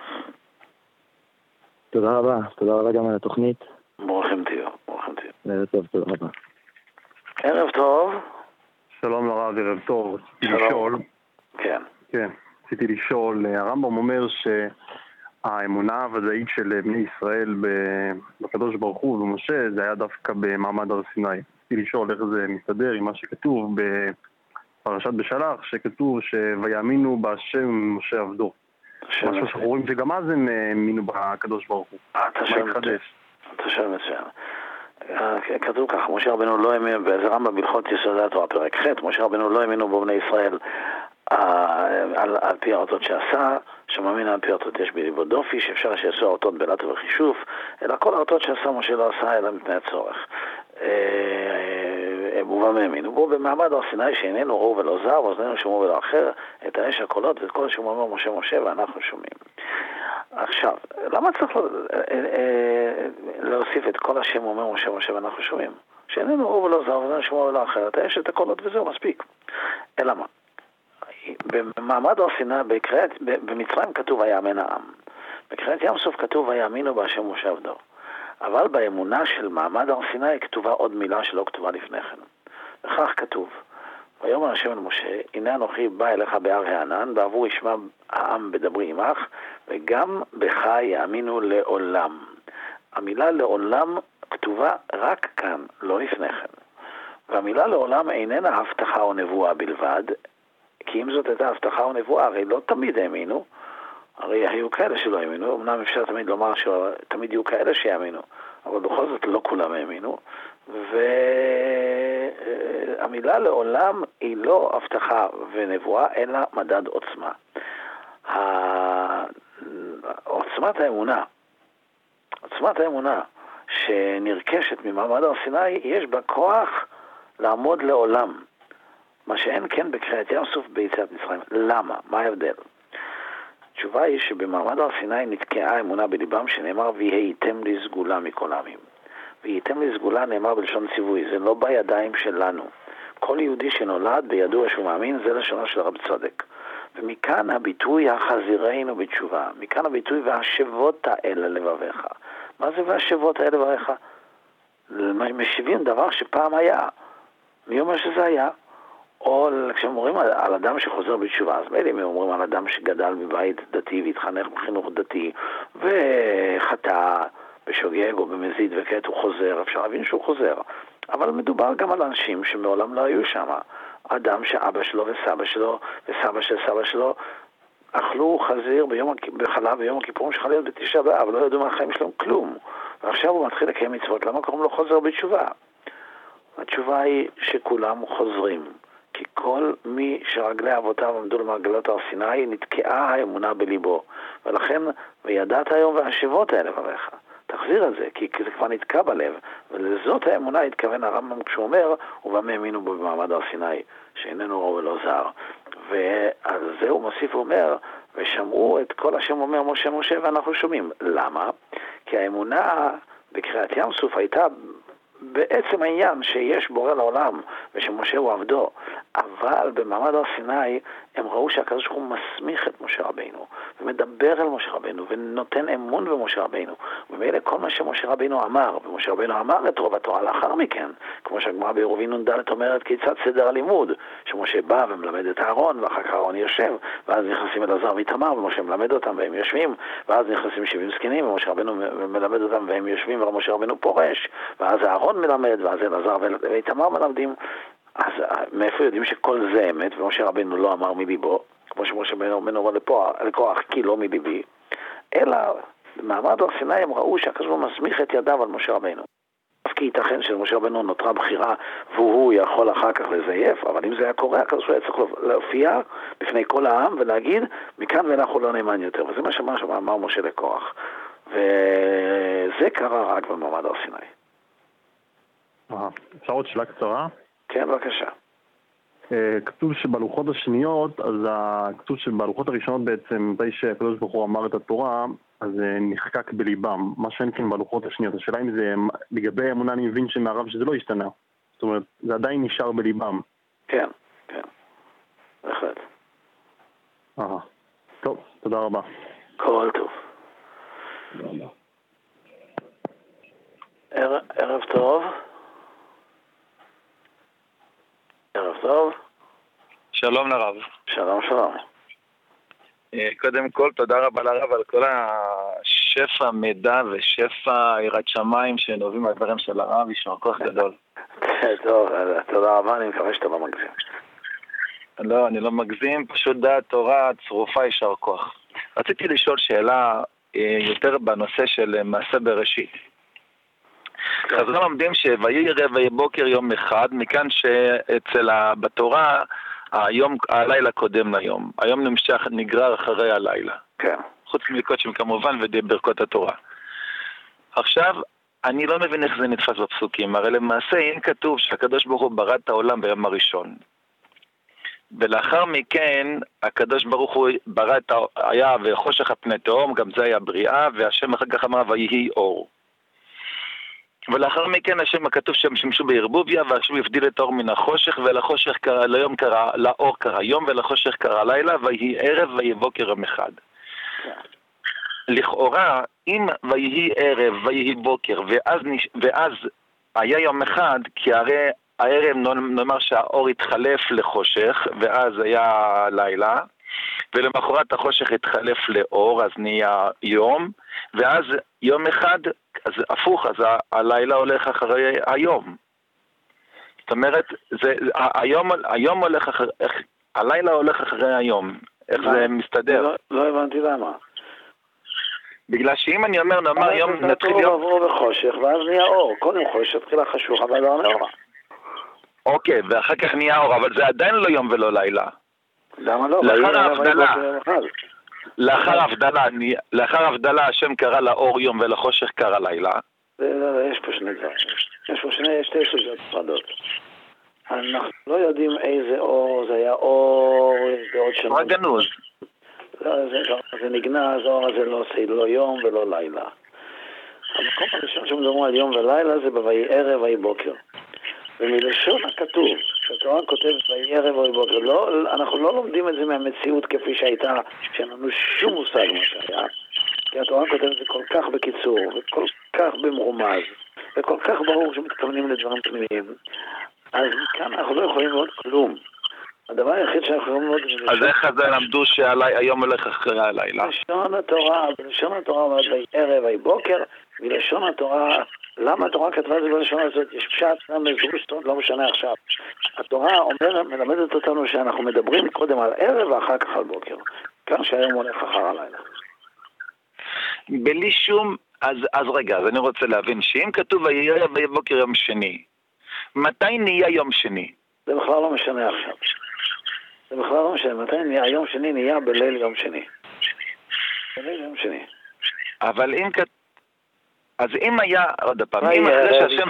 Speaker 20: תודה רבה גם על התוכנית.
Speaker 7: ברוכים תהיו.
Speaker 20: ערב טוב, תודה רבה.
Speaker 7: ערב טוב.
Speaker 21: שלום לרב, ערב טוב. לשאול.
Speaker 7: כן.
Speaker 21: רציתי לשאול, הרמב"ם אומר האמונה הוודאית של בני ישראל בקדוש ברוך הוא ובמשה, זה היה דווקא במעמד הר סיני. רציתי לשאול איך זה מסתדר עם מה שכתוב בפרשת בשלח, שכתוב שויאמינו בהשם משה עבדו. משהו שאנחנו רואים שגם אז הם האמינו בקדוש ברוך הוא.
Speaker 7: אתה שואל מצוין. כתוב כך, משה רבנו לא האמין, וזה רמב"ם בהלכות יסודי התורה פרק ח', משה רבנו לא האמינו בבני ישראל על פי האותות שעשה, שמאמין על פי האותות יש בליבו דופי, שאפשר שיעשו האותות בלט ובחישוף, אלא כל האותות שעשה משה לא עשה אלא מפני הצורך. ובמה האמינו בו במעמד הר סיני שאיננו ראו ולא זר, ואוזנינו שמעו ולא אחר, את האש הקולות ואת כל שהוא אומר משה משה ואנחנו שומעים. עכשיו, למה צריך להוסיף את כל השם אומר משה משה ואנחנו שומעים? שאיננו ראו ולא זר, ואוזנינו שמעו ולא אחר, את האש את הקולות וזהו מספיק. אלא מה? במעמד הר סיני, במצרים כתוב ויאמן העם. בקריאת ים סוף כתוב ויאמינו בהשם משה עבדו. אבל באמונה של מעמד הר סיני כתובה עוד מילה שלא כתובה לפני כן. וכך כתוב, ויאמר השם אל משה, הנה אנוכי בא אליך בהר הענן, בעבור ישמע העם בדברי עמך, וגם בך יאמינו לעולם. המילה לעולם כתובה רק כאן, לא לפני כן. והמילה לעולם איננה הבטחה או נבואה בלבד, כי אם זאת הייתה הבטחה או נבואה, הרי לא תמיד האמינו, הרי היו כאלה שלא האמינו, אמנם אפשר תמיד לומר שתמיד יהיו כאלה שיאמינו, אבל בכל זאת לא כולם האמינו, והמילה לעולם היא לא הבטחה ונבואה, אלא מדד עוצמה. עוצמת האמונה שנרכשת ממעמד הר סיני, יש בה כוח לעמוד לעולם, מה שאין כן בקריאת ים סוף ביציאת מצרים. למה? מה ההבדל? התשובה היא שבמעמד הר סיני נתקעה האמונה בליבם, שנאמר והייתם לי סגולה מכל העמים. והייתם לי סגולה נאמר בלשון ציווי, זה לא בידיים שלנו. כל יהודי שנולד בידוע שהוא מאמין, זה לשונו של רב צודק. ומכאן הביטוי החזירנו בתשובה, מכאן הביטוי והשבות האלה לבביך. מה זה והשבות האלה לבביך? משיבים דבר שפעם היה. מי אומר שזה היה? או כשהם אומרים על אדם שחוזר בתשובה, אז מילא הם אומרים על אדם שגדל בבית דתי והתחנך בחינוך דתי וחטא בשוגג או במזיד וכעת הוא חוזר, אפשר להבין שהוא חוזר. אבל מדובר גם על אנשים שמעולם לא היו שם. אדם שאבא שלו וסבא שלו וסבא של סבא שלו אכלו חזיר בחלב ביום הכיפורים שחל להיות בתשעה באב, לא ידעו מהחיים שלהם כלום. ועכשיו הוא מתחיל לקיים מצוות, למה קוראים לו חוזר בתשובה? התשובה היא שכולם חוזרים. כי כל מי שרגלי אבותיו עמדו למרגלות הר סיני נתקעה האמונה בליבו. ולכן, וידעת היום והשבות האלה בריך. תחזיר על זה, כי זה כבר נתקע בלב. ולזאת האמונה התכוון הרמב"ם כשהוא אומר, ובמה האמינו בו במעמד הר סיני, שאיננו ראו ולא זר. ועל זה הוא מוסיף ואומר, ושמעו את כל השם אומר משה משה ואנחנו שומעים. למה? כי האמונה בקריאת ים סוף הייתה בעצם העניין שיש בורא לעולם ושמשה הוא עבדו, אבל במעמד הר סיני הם ראו שהקדוש ברוך הוא מסמיך את משה רבינו ומדבר אל משה רבינו ונותן אמון במשה רבינו, ומילא כל מה שמשה רבינו אמר, ומשה רבינו אמר את רוב התורה לאחר מכן, כמו שהגמרא בעירובין נ"ד אומרת כיצד סדר הלימוד, שמשה בא ומלמד את אהרון ואחר כך אהרון יושב, ואז נכנסים אלעזר ואיתמר ומשה מלמד אותם והם יושבים, ואז נכנסים 70 זקנים ומשה רבינו מלמד אותם והם יושבים, ומשה רבינו פורש, ואז אהרון מלמד, ואז אלעזר ואיתמר מלמדים. אז מאיפה יודעים שכל זה אמת, ומשה רבינו לא אמר מליבו, כמו שמשה רבינו אומר לכוח כי לא מליבי, אלא במעמד הר סיני הם ראו שהקדוש ברוך הוא מסמיך את ידיו על משה רבינו. כי ייתכן שלמשה רבינו נותרה בחירה והוא יכול אחר כך לזייף, אבל אם זה היה קורה, הקדוש ברוך הוא היה צריך להופיע בפני כל העם ולהגיד מכאן ואנחנו לא נאמן יותר, וזה מה שאמר משה לכוח, וזה קרה רק במעמד הר סיני.
Speaker 21: אפשר עוד שאלה קצרה?
Speaker 7: כן, בבקשה.
Speaker 21: כתוב שבלוחות השניות, אז כתוב שבלוחות הראשונות בעצם, די שהקדוש ברוך הוא אמר את התורה, אז נחקק בליבם, מה שאין כן בלוחות השניות. השאלה אם זה, לגבי האמונה אני מבין שמערב שזה לא השתנה. זאת אומרת, זה עדיין נשאר בליבם.
Speaker 7: כן, כן. בהחלט.
Speaker 21: טוב, תודה רבה.
Speaker 7: כל טוב. ערב טוב. ערב טוב.
Speaker 2: שלום לרב.
Speaker 7: שלום, שלום.
Speaker 2: קודם כל, תודה רבה לרב על כל השפע מידע ושפע יראת שמיים שנובעים מהדברים של הרב, ישמע כוח גדול.
Speaker 7: טוב, תודה רבה, אני מקווה שאתה לא מגזים.
Speaker 2: לא, אני לא מגזים, פשוט דעת תורה צרופה ישר כוח. רציתי לשאול שאלה יותר בנושא של מעשה בראשית. חז"ל לומדים שויהי ערב ויהי בוקר יום אחד, מכאן בתורה הלילה קודם ליום. היום נגרר אחרי הלילה.
Speaker 7: כן.
Speaker 2: חוץ מקודשים כמובן וברכות התורה. עכשיו, אני לא מבין איך זה נתפס בפסוקים, הרי למעשה אם כתוב שהקדוש ברוך הוא ברא את העולם ביום הראשון, ולאחר מכן הקדוש ברוך הוא ברא את היה וחושך על פני תהום, גם זה היה בריאה, והשם אחר כך אמר ויהי אור. ולאחר מכן השם הכתוב שהם שימשו בערבוביה, והשם הבדיל את האור מן החושך, ולחושך קרא ליום קרא, לאור קרא יום, ולחושך קרא לילה, ויהי ערב ויהי בוקר יום אחד. לכאורה, אם ויהי ערב ויהי בוקר, ואז היה יום אחד, כי הרי הערב נאמר שהאור התחלף לחושך, ואז היה לילה, ולמחרת החושך התחלף לאור, אז נהיה יום, ואז יום אחד, אז הפוך, אז הלילה הולך אחרי היום. זאת אומרת, היום הולך אחרי, הלילה הולך אחרי היום. איך זה מסתדר?
Speaker 7: לא הבנתי למה.
Speaker 2: בגלל שאם אני אומר, נאמר יום, נתחיל יום...
Speaker 7: עבור בחושך, ואז נהיה אור. קודם חושך, תחילה חשוך, אבל לא נורא.
Speaker 2: אוקיי, ואחר כך נהיה אור, אבל זה עדיין לא יום ולא לילה.
Speaker 7: למה לא?
Speaker 2: לאחר ההבדלה השם קרא לאור יום ולחושך קרא לילה.
Speaker 7: יש פה שני דברים. יש פה שתי סוגיות נפרדות. אנחנו לא יודעים איזה אור, זה היה אור בעוד שנה.
Speaker 2: מה גנוז?
Speaker 7: זה נגנז, האור הזה לא עושה לא יום ולא לילה. המקום הראשון שמדברים על יום ולילה זה בויהי ערב ויהי בוקר. ומלשון הכתוב, שהתורה כותבת ויהי ערב ויהי בוקר, אנחנו לא לומדים את זה מהמציאות כפי שהייתה, שאין לנו שום מושג מה שהיה. כי התורה כותבת את זה כל כך בקיצור, וכל כך במרומז, וכל כך ברור שמתכוונים לדברים פנימיים. אז מכאן אנחנו לא יכולים לראות כלום. הדבר היחיד שאנחנו יכולים לראות...
Speaker 2: אז איך זה למדו שהיום הולך אחרי הלילה?
Speaker 7: בלשון התורה אומרת ויהי ערב ויהי בוקר, בלשון התורה... למה התורה כתבה את זה בלשון הזאת? יש פשט, לא משנה עכשיו. התורה מלמדת אותנו שאנחנו מדברים קודם על ערב ואחר כך על בוקר. כאן שהיום הולך אחר הלילה.
Speaker 2: בלי שום... אז רגע, אז אני רוצה להבין שאם כתוב ויהי ערב ויהי בוקר יום שני, מתי נהיה יום שני?
Speaker 7: זה בכלל לא משנה עכשיו. זה בכלל לא משנה. מתי נהיה יום שני? נהיה בליל יום שני. בליל יום שני.
Speaker 2: אבל אם כתוב... אז אם היה, עוד פעם, אם אחרי שהשם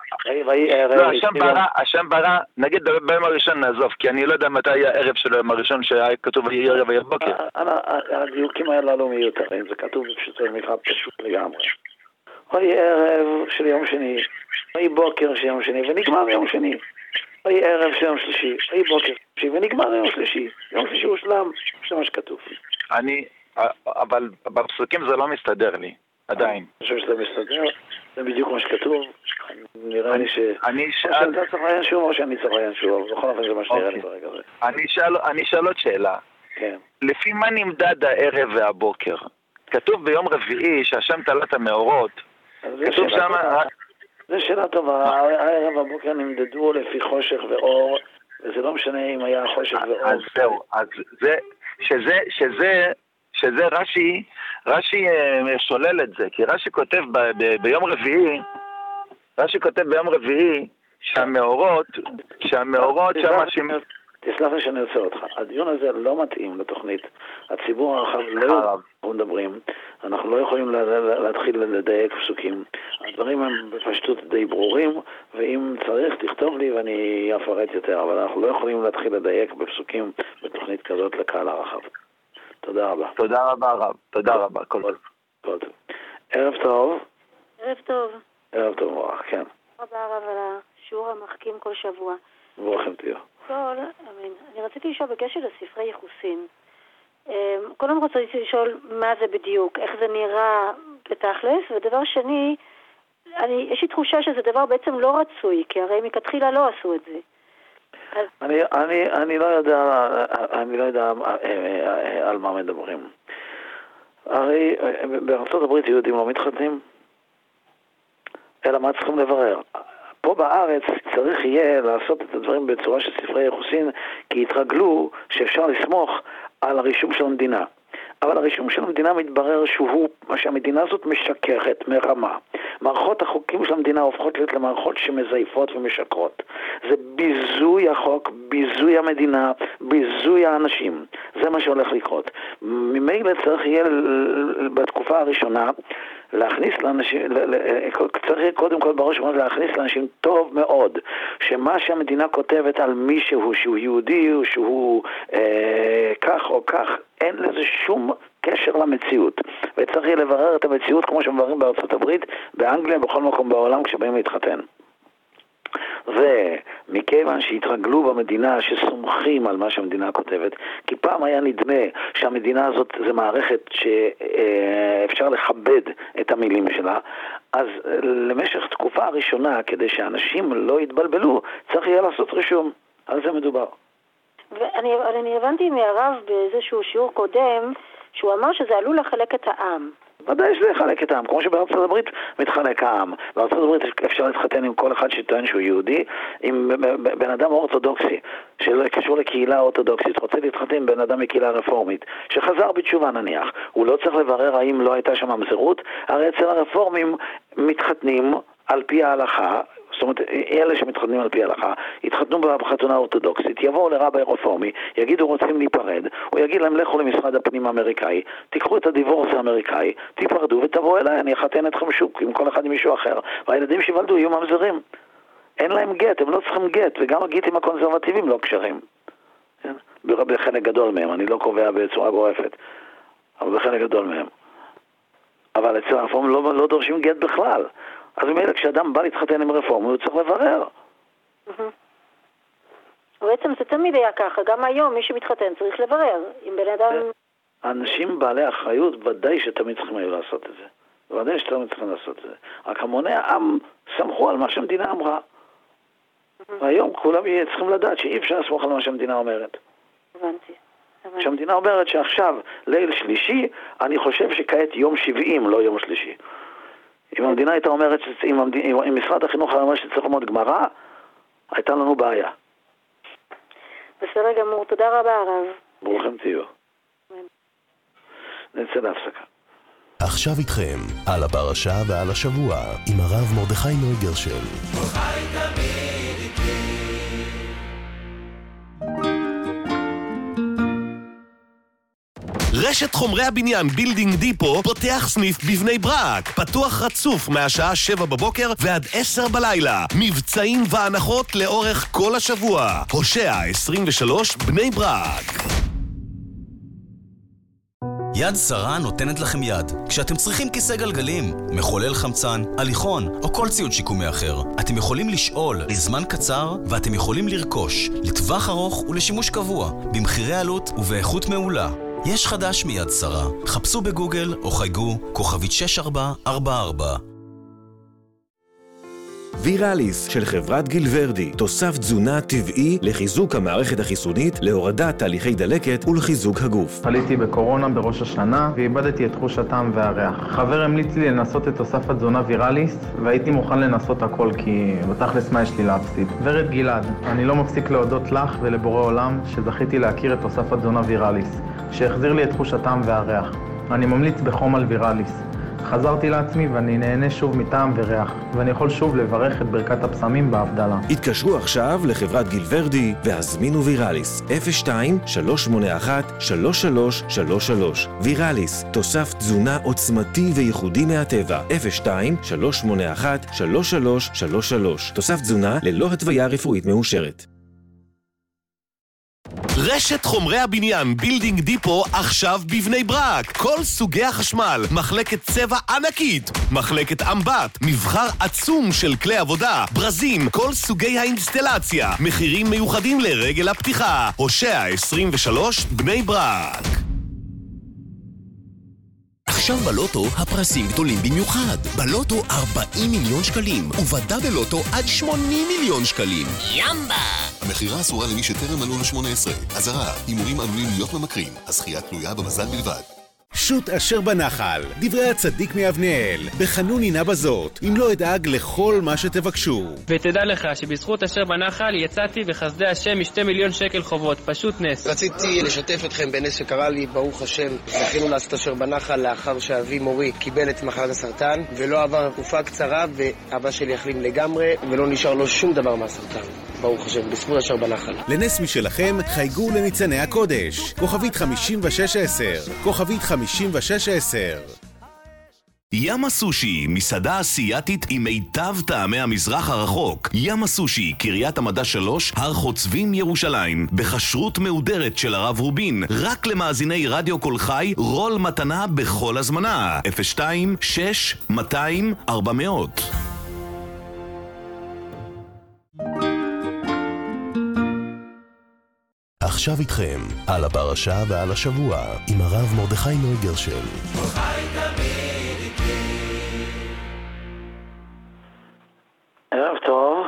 Speaker 2: השם ברא, נגיד ביום הראשון נעזוב, כי אני לא יודע מתי היה הערב של היום הראשון שהיה כתוב ויהי ערב ויהי בוקר.
Speaker 7: הדיוקים האלה לא מיותרים, זה כתוב פשוט מקרא פשוט לגמרי. ויהי ערב של יום שני, ויהי בוקר של יום שני, ונגמר יום שני. ויהי ערב של יום שלישי, ויהי בוקר שלישי, ונגמר יום שלישי. יום שלישי הוא שלם, זה מה שכתוב.
Speaker 2: אבל בפסוקים זה לא מסתדר לי. עדיין.
Speaker 7: אני חושב שזה מסתדר, זה בדיוק מה שכתוב. נראה לי ש... אתה צריך לעיין שוב או שאני צריך לעיין שוב, בכל אופן זה מה שנראה לי ברגע הזה.
Speaker 2: אני אשאל עוד שאלה.
Speaker 7: כן.
Speaker 2: לפי מה נמדד הערב והבוקר? כתוב ביום רביעי שהשם תלה את המאורות. כתוב שם...
Speaker 7: זה שאלה טובה, הערב והבוקר נמדדו לפי חושך ואור, וזה לא משנה אם היה חושך ואור.
Speaker 2: אז זהו, אז שזה רש"י שולל את זה, כי רש"י כותב ביום רביעי שהמאורות שם...
Speaker 7: תסלח לי שאני עושה אותך. הדיון הזה לא מתאים לתוכנית. הציבור הרחב לא מדברים. אנחנו לא יכולים להתחיל לדייק פסוקים. הדברים הם בפשטות די ברורים, ואם צריך תכתוב לי ואני אפרט יותר, אבל אנחנו לא יכולים להתחיל לדייק בפסוקים בתוכנית כזאת לקהל הרחב. תודה רבה.
Speaker 2: תודה רבה רב. תודה רבה. כל
Speaker 7: טוב. ערב טוב.
Speaker 3: ערב טוב.
Speaker 7: ערב טוב מורח, כן.
Speaker 3: תודה רב על השיעור המחכים כל שבוע.
Speaker 7: ברוכים תהיו.
Speaker 3: אני רציתי לשאול בקשר לספרי ייחוסין. קודם רציתי לשאול מה זה בדיוק, איך זה נראה בתכלס, ודבר שני, יש לי תחושה שזה דבר בעצם לא רצוי, כי הרי מכתחילה לא עשו את זה.
Speaker 7: אני לא יודע על מה מדברים. הרי בארצות הברית יהודים לא מתחתנים, אלא מה צריכים לברר? פה בארץ צריך יהיה לעשות את הדברים בצורה של ספרי ייחוסין, כי התרגלו שאפשר לסמוך על הרישום של המדינה. אבל הרישום של המדינה מתברר שהוא מה שהמדינה הזאת משקרת מרמה. מערכות החוקים של המדינה הופכות להיות למערכות שמזייפות ומשקרות. זה ביזוי החוק, ביזוי המדינה, ביזוי האנשים. זה מה שהולך לקרות. ממילא צריך יהיה בתקופה הראשונה להכניס לאנשים, צריך קודם כל בראש ובראשונה להכניס לאנשים טוב מאוד, שמה שהמדינה כותבת על מישהו שהוא יהודי או שהוא כך או כך, אין לזה שום קשר למציאות, וצריך יהיה לברר את המציאות כמו שמבררים בארצות הברית, באנגליה, בכל מקום בעולם כשבאים להתחתן. ומכיוון שהתרגלו במדינה שסומכים על מה שהמדינה כותבת, כי פעם היה נדמה שהמדינה הזאת זה מערכת שאפשר לכבד את המילים שלה, אז למשך תקופה הראשונה, כדי שאנשים לא יתבלבלו, צריך יהיה לעשות רישום. על זה מדובר.
Speaker 3: ואני הבנתי מהרב באיזשהו שיעור קודם, שהוא אמר שזה עלול לחלק את העם.
Speaker 7: ודאי שזה יחלק את העם, כמו שבארצות הברית מתחלק העם. בארצות הברית אפשר להתחתן עם כל אחד שטוען שהוא יהודי, עם בן אדם אורתודוקסי, שלא קשור לקהילה אורתודוקסית, רוצה להתחתן עם בן אדם מקהילה רפורמית, שחזר בתשובה נניח. הוא לא צריך לברר האם לא הייתה שם ממזרות, הרי אצל הרפורמים מתחתנים על פי ההלכה, זאת אומרת, אלה שמתחתנים על פי ההלכה, יתחתנו בחתונה אורתודוקסית, יבואו לרבי רפורמי, יגידו רוצים להיפרד, הוא יגיד להם לכו למשרד הפנים האמריקאי, תיקחו את הדיבורס האמריקאי, תיפרדו ותבואו אליי, אני אחתן אתכם שוב, עם כל אחד עם מישהו אחר, והילדים שיוולדו יהיו ממזרים. אין להם גט, הם לא צריכים גט, וגם הגיטים הקונסרבטיביים לא קשרים. בחלק גדול מהם, אני לא קובע בצורה גורפת, אבל בחלק גדול מהם. אבל אצל הרפורמים לא דורשים גט בכלל. אז במילא כשאדם בא להתחתן עם רפורמי, הוא צריך לברר.
Speaker 3: בעצם זה תמיד היה ככה, גם היום מי שמתחתן צריך לברר. אם בן אדם...
Speaker 7: אנשים בעלי אחריות ודאי שתמיד צריכים היו לעשות את זה. ודאי שתמיד צריכים לעשות את זה. רק המוני העם סמכו על מה שהמדינה אמרה. והיום כולם צריכים לדעת שאי אפשר לסמוך על מה שהמדינה אומרת.
Speaker 3: הבנתי.
Speaker 7: כשהמדינה אומרת שעכשיו ליל שלישי, אני חושב שכעת יום 70, לא יום שלישי. אם המדינה הייתה אומרת, אם משרד החינוך היה אומר שצריך ללמוד גמרא, הייתה לנו בעיה.
Speaker 3: בסדר גמור, תודה רבה הרב.
Speaker 7: ברוכים תהיו. נצא להפסקה.
Speaker 19: עכשיו איתכם, על הפרשה ועל השבוע, עם הרב מרדכי נויגרשל.
Speaker 13: חי תמיד איתי.
Speaker 14: רשת חומרי הבניין בילדינג דיפו פותח סניף בבני ברק. פתוח רצוף מהשעה 7 בבוקר ועד 10 בלילה. מבצעים והנחות לאורך כל השבוע. הושע 23 בני ברק.
Speaker 4: יד שרה נותנת לכם יד. כשאתם צריכים כיסא גלגלים, מחולל חמצן, הליכון או כל ציוד שיקומי אחר, אתם יכולים לשאול לזמן קצר ואתם יכולים לרכוש לטווח ארוך ולשימוש קבוע, במחירי עלות ובאיכות מעולה. יש חדש מיד שרה. חפשו בגוגל או חייגו כוכבית 6444.
Speaker 22: ויראליס של חברת גילוורדי, תוסף תזונה טבעי לחיזוק המערכת החיסונית, להורדת תהליכי דלקת ולחיזוק הגוף.
Speaker 23: חליתי בקורונה בראש השנה ואיבדתי את חוש הטעם והריח. חבר המליץ לי לנסות את תוסף התזונה ויראליס והייתי מוכן לנסות הכל כי בתכלס מה יש לי להפסיד. ורד גלעד, אני לא מפסיק להודות לך ולבורא עולם שזכיתי להכיר את תוסף התזונה ויראליס, שהחזיר לי את חוש הטעם והריח. אני ממליץ בחום על ויראליס. חזרתי לעצמי ואני נהנה שוב מטעם וריח, ואני יכול שוב לברך את ברכת הפסמים בהבדלה.
Speaker 22: התקשרו עכשיו לחברת גילוורדי והזמינו ויראליס 02-381-3333. ויראליס, תוסף תזונה עוצמתי וייחודי מהטבע 02-381-3333. תוסף תזונה ללא התוויה רפואית מאושרת.
Speaker 14: רשת חומרי הבניין בילדינג דיפו עכשיו בבני ברק. כל סוגי החשמל, מחלקת צבע ענקית, מחלקת אמבט, מבחר עצום של כלי עבודה, ברזים, כל סוגי האינסטלציה, מחירים מיוחדים לרגל הפתיחה. הושע 23 בני ברק.
Speaker 5: עכשיו בלוטו הפרסים גדולים במיוחד. בלוטו 40 מיליון שקלים, ובדה בלוטו עד 80 מיליון שקלים.
Speaker 17: ימבה! המחירה אסורה למי שטרם מלאו לו 18. אזהרה, הימורים עלולים להיות ממכרים. הזכייה תלויה במזל בלבד.
Speaker 15: שוט אשר בנחל, דברי הצדיק מאבנאל, בחנון עינה בזאת, אם לא אדאג לכל מה שתבקשו.
Speaker 1: ותדע לך שבזכות אשר בנחל יצאתי בחסדי השם מ2 מיליון שקל חובות, פשוט נס.
Speaker 6: רציתי לשתף אתכם בנס שקרה לי, ברוך השם, זכינו לעשות אשר בנחל לאחר שאבי מורי קיבל את מחלת הסרטן, ולא עבר תקופה קצרה, ואבא שלי החלים לגמרי, ולא נשאר לו שום דבר מהסרטן. ברוך השם, בזכות אשר בנחל.
Speaker 15: לנס משלכם, חייגו לניצני הקודש. כוכבית 5610, כוכבית 5610.
Speaker 14: ים הסושי, מסעדה אסיאתית עם מיטב טעמי המזרח הרחוק. ים הסושי, קריית המדע 3, הר חוצבים ירושלים, בכשרות מהודרת של הרב רובין, רק למאזיני רדיו כל חי, רול מתנה בכל הזמנה. 02-6-200-400.
Speaker 19: עכשיו איתכם, על הפרשה ועל השבוע, עם הרב מרדכי נוי גרשל.
Speaker 7: ערב טוב.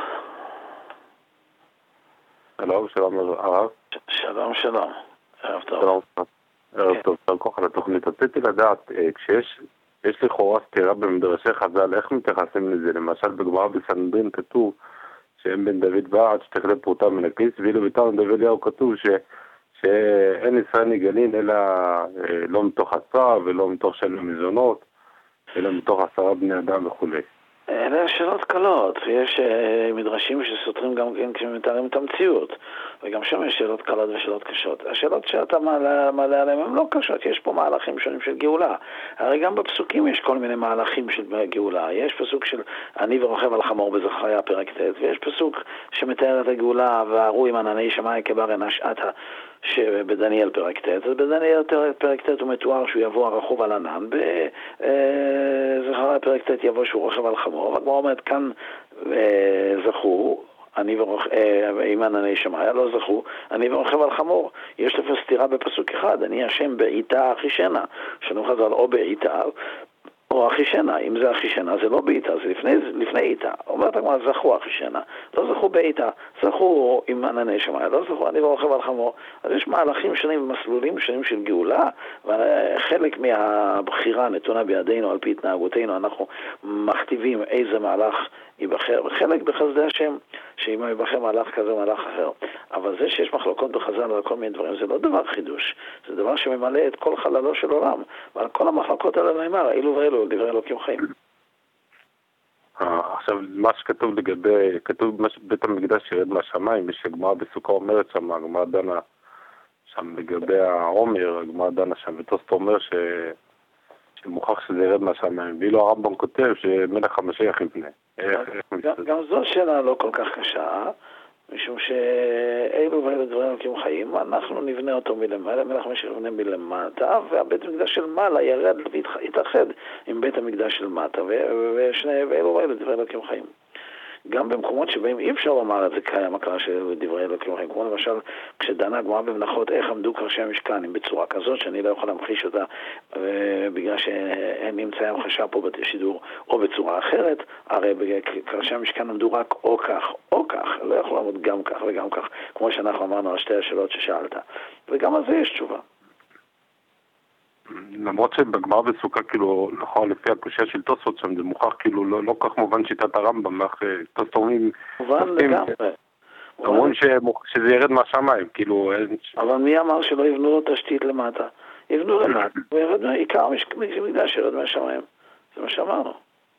Speaker 21: שלום, שלום הרב.
Speaker 7: שלום, שלום. ערב טוב.
Speaker 21: שלום, ערב טוב. כוח על התוכנית. רציתי לדעת, כשיש לכאורה סתירה במדרשי חז"ל, איך מתייחסים לזה? למשל בגמרא בסנהדרין כתוב שאין בן דוד ועד שתכלה פרוטה מן הכיס, ואילו בתלמוד דוד אליהו כתוב שאין ישראל נגאלין אלא לא מתוך 10 ולא מתוך שלם מזונות, אלא מתוך 10 בני אדם וכו'.
Speaker 7: אלה שאלות קלות, ויש מדרשים שסותרים גם כן כשמתארים את המציאות, וגם שם יש שאלות קלות ושאלות קשות. השאלות שאתה מעלה עליהן הן לא קשות, יש פה מהלכים שונים של גאולה. הרי גם בפסוקים יש כל מיני מהלכים של גאולה. יש פסוק של אני ורוכב על חמור בזכריה פרק ט', ויש פסוק שמתאר את הגאולה, והראו עם ענני שמיים כברן השעתה שבדניאל פרק ט'. אז בדניאל פרק ט' הוא מתואר שהוא יבוא הרכוב על ענן, בזכריה פרק ט' יבוא שהוא רוכב על חמור. והגמרא אומרת כאן זכו אני עם ענני שמיים, לא זכו אני ורוכב על חמור. יש לפעמים סתירה בפסוק אחד, אני השם בעיתה אחישנה, שלום חז"ל או בעיתה או אחישנה. אם זה אחישנה זה לא בעיתה, זה לפני עיתה. אומרת הגמרא זכו אחישנה, לא זכו בעיתה, זכו עם ענני שמיים, לא זכו אני ורוכב על חמור. אז יש מהלכים שונים ומסלולים שונים של גאולה, וחלק מהבחירה נתונה בידינו על פי התנהגותנו, אנחנו מכתיבים איזה מהלך ייבחר, וחלק בחסדי השם שאם ייבחר מהלך כזה או מהלך אחר. אבל זה שיש מחלוקות בחז"ל על כל מיני דברים זה לא דבר חידוש, זה דבר שממלא את כל חללו של עולם, ועל כל המחלוקות האלה נאמר אילו ואילו דברי אלוקים חיים.
Speaker 21: עכשיו מה שכתוב לגבי, כתוב בית המקדש ירד מהשמיים, ושגמרא בסוכה אומרת שם, הגמרא דנה שם לגבי העומר, הגמרא דנה שם, ותוספות אומר שמוכח שזה ירד מהשמיים, ואילו הרמב"ם כותב שמלך המשיח יבנה.
Speaker 7: גם זו שאלה לא כל כך קשה, משום שאילו ואילו דברים אלוקים חיים, אנחנו נבנה אותו מלמעלה, מלך המשיח יבנה מלמטה, והבית המקדש של מעלה ירד ויתאחד עם בית המקדש של מטה, ואילו ואילו דברים אלוקים חיים. גם במקומות שבהם אי אפשר לומר את זה קיים הכלל של דברי אלוקים חיים, כמו למשל כשדנה הגמרא במנחות איך עמדו קרשי המשכן, אם בצורה כזאת שאני לא יכול להמחיש אותה בגלל שאין נמצא המחשה פה בשידור, או בצורה אחרת, הרי קרשי המשכן עמדו רק או כך או כך, לא יכול לעמוד גם כך וגם כך, כמו שאנחנו אמרנו על שתי השאלות ששאלת, וגם על זה יש תשובה.
Speaker 21: למרות שבגמרא בסוכה כאילו נכון לפי הקושיה של תוספות שם זה מוכח כאילו לא כך מובן שיטת הרמב"ם, תוספות אומרים
Speaker 7: מובן לגמרי,
Speaker 21: אומרים שזה ירד מהשמיים כאילו.
Speaker 7: אבל מי אמר שלא יבנו לו תשתית למטה? יבנו למטה וירד מהעיקר מקדש ירד מהשמיים, זה מה שאמרנו.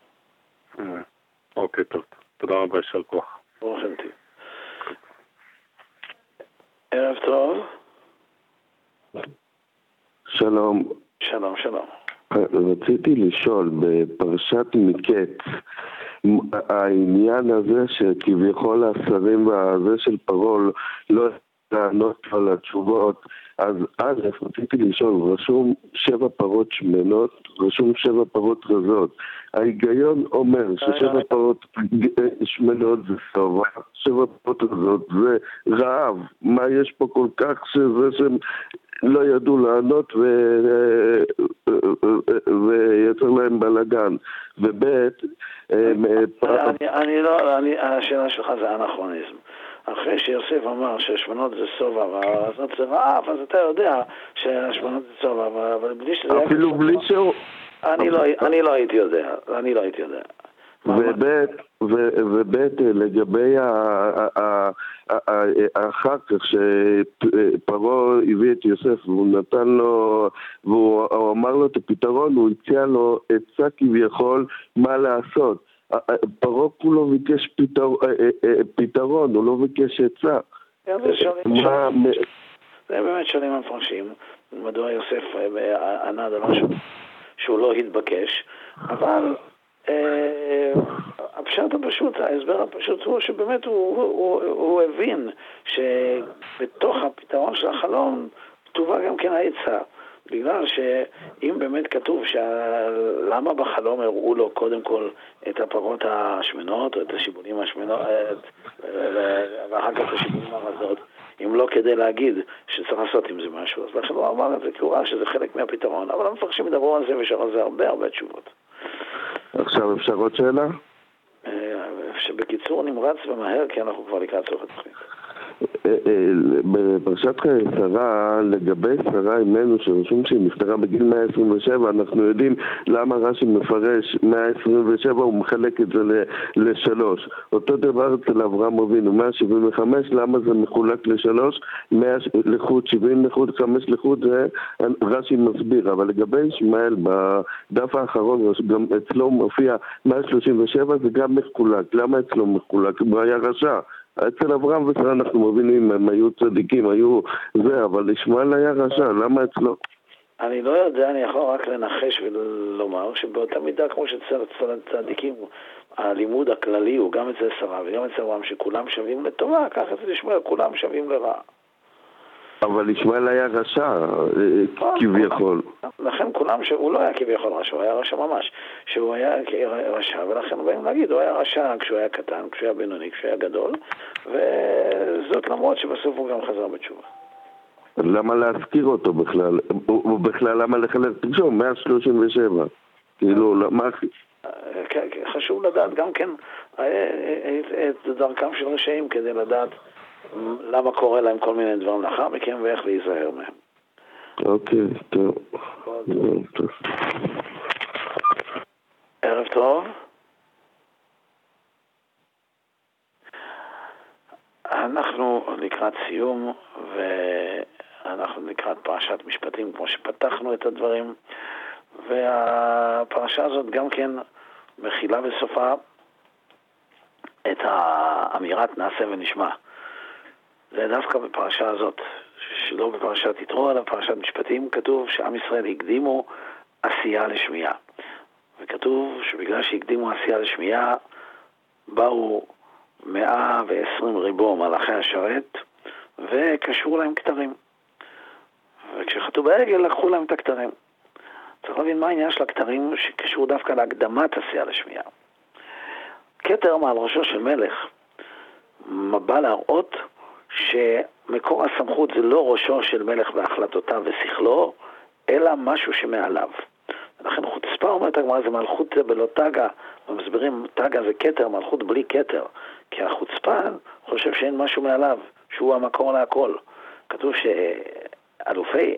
Speaker 21: אוקיי, טוב, תודה רבה, יישר כוח.
Speaker 7: ברוך אתה. ערב טוב.
Speaker 8: שלום.
Speaker 7: שלום, שלום.
Speaker 8: רציתי לשאול, בפרשת מקץ, העניין הזה שכביכול השרים והזה של פרעה לא לענות על התשובות, אז א', רציתי לשאול, רשום 7 פרות שמנות, רשום 7 פרות רזות. ההיגיון אומר ש7 פרות שמנות זה סובה, 7 פרות רזות זה רעב. מה יש פה כל כך שזה שהם לא ידעו לענות ויצר להם בלגן. וב'
Speaker 7: השאלה שלך זה אנכרוניזם. אחרי שיוסף אמר שהשמנות זה סובה והאזנות זה רעב, אז אתה יודע שהשמנות זה סובה, אבל בלי שזה...
Speaker 8: אפילו בלי שהוא...
Speaker 7: אני לא הייתי יודע.
Speaker 8: ובית לגבי אחר כך שפרעה הביא את יוסף והוא נתן לו, והוא אמר לו את הפתרון, הוא הציע לו עצה כביכול מה לעשות. פרעה כולו ביקש פתרון, הוא לא ביקש עצה.
Speaker 7: זה באמת שואלים המפרשים, מדוע יוסף ענה דבר שהוא לא התבקש, אבל הפשט הפשוט, ההסבר הפשוט הוא שבאמת הוא הבין שבתוך הפתרון של החלום כתובה גם כן העצה, בגלל שאם באמת כתוב למה בחלום הראו לו קודם כל את הפרות השמנות או את השיבולים השמנות ואחר כך השיבולים הרזות, אם לא כדי להגיד שצריך לעשות עם זה משהו, אז לכן הוא אמר את זה, כי הוא ראה שזה חלק מהפתרון, אבל המפרשים מדברו על זה ושאר על זה הרבה תשובות.
Speaker 8: עכשיו אפשר עוד שאלה?
Speaker 7: שבקיצור נמרץ ומהר, כי אנחנו כבר לקראת סוף התוכנית.
Speaker 8: בפרשת חיי שרה, לגבי שרה אימנו שרשום שהיא נפטרה בגיל 127, אנחנו יודעים למה רש"י מפרש 127, הוא מחלק את זה לשלוש. אותו דבר אצל אברהם אבינו, 175, למה זה מחולק לשלוש? 100 לחוד, 70 לחוד, 5 לחוד, זה רש"י מסביר. אבל לגבי ישמעאל, בדף האחרון, גם אצלו מופיע 137, זה גם מחולק. למה אצלו מחולק? הוא היה רשע. אצל אברהם ושרה אנחנו מבינים, הם היו צדיקים, היו זה, אבל ישמעאל היה רשע, למה אצלו?
Speaker 7: אני לא יודע, אני יכול רק לנחש ולומר שבאותה מידה כמו שאצל צדיקים, הלימוד הכללי הוא גם אצל שרה וגם אצל אברהם שכולם שווים לטובה, כך אצל ישמעאל כולם שווים לרע. אבל
Speaker 8: ישמעאל היה רשע, כביכול.
Speaker 7: לכן כולם, הוא לא היה כביכול רשע, הוא היה רשע ממש. שהוא היה רשע, ולכן באים להגיד, הוא היה רשע כשהוא היה קטן, כשהוא היה בינוני, כשהוא היה גדול, וזאת למרות שבסוף הוא גם חזר בתשובה.
Speaker 8: למה להזכיר אותו בכלל? הוא בכלל למה לחלק תקשום? 137. כאילו, למה...
Speaker 7: חשוב לדעת גם כן את דרכם של רשעים כדי לדעת למה קורה להם כל מיני דברים לאחר מכן ואיך להיזהר מהם.
Speaker 8: אוקיי, טוב.
Speaker 7: ערב טוב. אנחנו לקראת סיום ואנחנו לקראת פרשת משפטים כמו שפתחנו את הדברים, והפרשה הזאת גם כן מכילה בסופה את האמירת נעשה ונשמע. זה דווקא בפרשה הזאת, שלא בפרשת יתרו, אלא בפרשת משפטים, כתוב שעם ישראל הקדימו עשייה לשמיעה. וכתוב שבגלל שהקדימו עשייה לשמיעה, באו 120 ריבו מלאכי השרת, וקשרו להם כתרים. וכשחטאו בעגל, לקחו להם את הכתרים. צריך להבין מה העניין של הכתרים שקשרו דווקא להקדמת עשייה לשמיעה. כתר מעל ראשו של מלך בא להראות שמקור הסמכות זה לא ראשו של מלך והחלטותיו ושכלו, אלא משהו שמעליו. לכן חוצפה אומרת הגמרא זה מלכות זה בלא תגה, ומסבירים תגה זה כתר, מלכות בלי כתר, כי החוצפן חושב שאין משהו מעליו, שהוא המקור להכל. כתוב שאלופי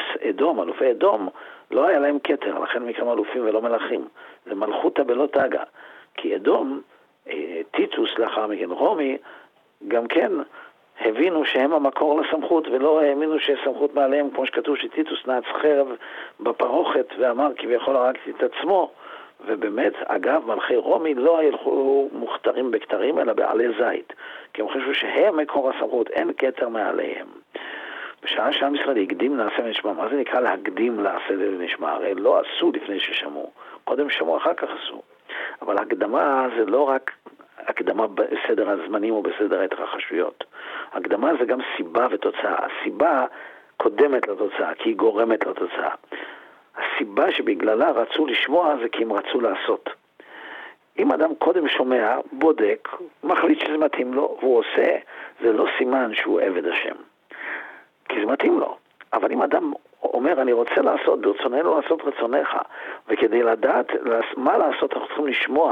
Speaker 7: אדום לא היה להם כתר, לכן מכמה אלופים ולא מלכים. זה מלכות בלא תגה, כי אדום, טיטוס לאחר מכן רומי, גם כן הבינו שהם המקור לסמכות ולא האמינו שיש סמכות מעליהם, כמו שכתוב שטיטוס נעץ חרב בפרוכת ואמר כביכול הרגתי את עצמו. ובאמת, אגב, מלכי רומי לא הלכו מוכתרים בכתרים אלא בעלי זית, כי הם חשבו שהם מקור הסמכות, אין כתר מעליהם. בשעה שעם ישראל הקדים נעשה ונשמע, מה זה נקרא להקדים לעשה ונשמע? הרי לא עשו לפני ששמעו, קודם שמעו אחר כך עשו. אבל הקדמה זה לא רק הקדמה בסדר הזמנים או בסדר ההתרחשויות. הקדמה זה גם סיבה ותוצאה. הסיבה קודמת לתוצאה, כי היא גורמת לתוצאה. הסיבה שבגללה רצו לשמוע זה כי הם רצו לעשות. אם אדם קודם שומע, בודק, מחליט שזה מתאים לו, והוא עושה, זה לא סימן שהוא עבד השם. כי זה מתאים לו. אבל אם אדם אומר, אני רוצה לעשות, ברצוננו לעשות רצונך, וכדי לדעת מה לעשות אנחנו צריכים לשמוע,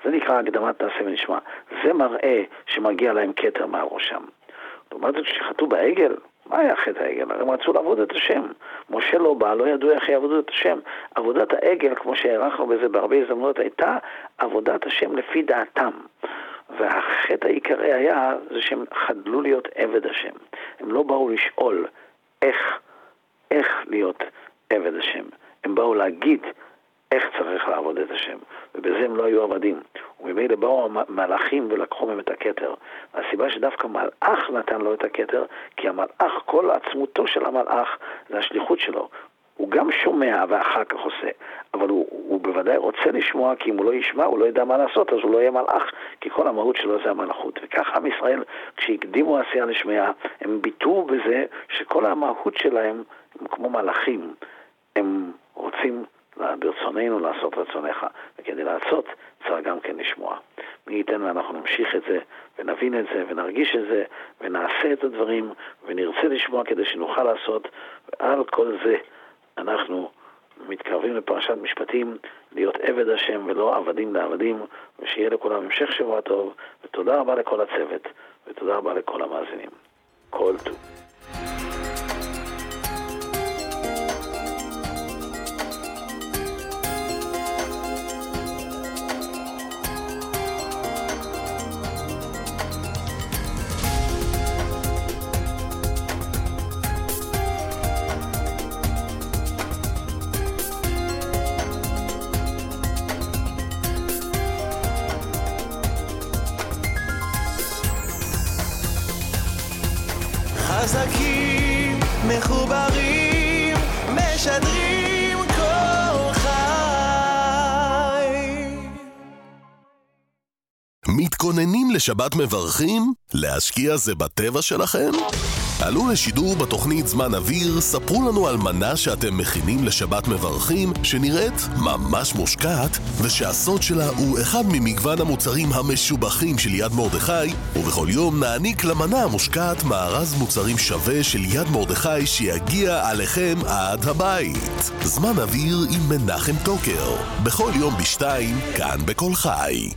Speaker 7: זה נקרא הקדמת נעשה ונשמע. זה מראה שמגיע להם כתר מעל ראשם. לעומת זאת, כשחטאו בעגל, מה היה חטא העגל? הם רצו לעבוד את השם. משה לא בא, לא ידעו איך יעבדו את השם. עבודת העגל, כמו שהערכנו בזה בהרבה הזדמנות, הייתה עבודת השם לפי דעתם. והחטא העיקרי היה זה שהם חדלו להיות עבד השם. הם לא באו לשאול איך להיות עבד השם. הם באו להגיד איך צריך לעבוד את השם. ובזה הם לא היו עבדים. וממילא באו המלאכים ולקחו מהם את הכתר. הסיבה שדווקא מלאך נתן לו את הכתר, כי המלאך, כל עצמותו של המלאך, זה השליחות שלו. הוא גם שומע ואחר כך עושה, אבל הוא בוודאי רוצה לשמוע, כי אם הוא לא ישמע, הוא לא ידע מה לעשות, אז הוא לא יהיה מלאך, כי כל המהות שלו זה המלאכות. וככה עם ישראל, כשהקדימו עשייה לשמיעה, הם ביטאו בזה שכל המהות שלהם הם כמו מלאכים. הם רוצים ברצוננו לעשות רצונך, וכדי לעשות צריך גם כן לשמוע. מי ייתן ואנחנו נמשיך את זה, ונבין את זה, ונרגיש את זה, ונעשה את הדברים, ונרצה לשמוע כדי שנוכל לעשות, ועל כל זה אנחנו מתקרבים לפרשת משפטים, להיות עבד השם ולא עבדים לעבדים, ושיהיה לכולם המשך שבוע טוב, ותודה רבה לכל הצוות, ותודה רבה לכל המאזינים. כל טוב.
Speaker 13: חזקים, מחוברים, משדרים כל חי.
Speaker 14: מתכוננים לשבת מברכים? להשקיע זה בטבע שלכם? עלו לשידור בתוכנית זמן אוויר, ספרו לנו על מנה שאתם מכינים לשבת מברכים, שנראית ממש מושקעת, ושהסוד שלה הוא אחד ממגוון המוצרים המשובחים של יד מרדכי, ובכל יום נעניק למנה המושקעת מארז מוצרים שווה של יד מרדכי שיגיע עליכם עד הבית. זמן אוויר עם מנחם טוקר, בכל יום בשתיים, כאן בכל חי.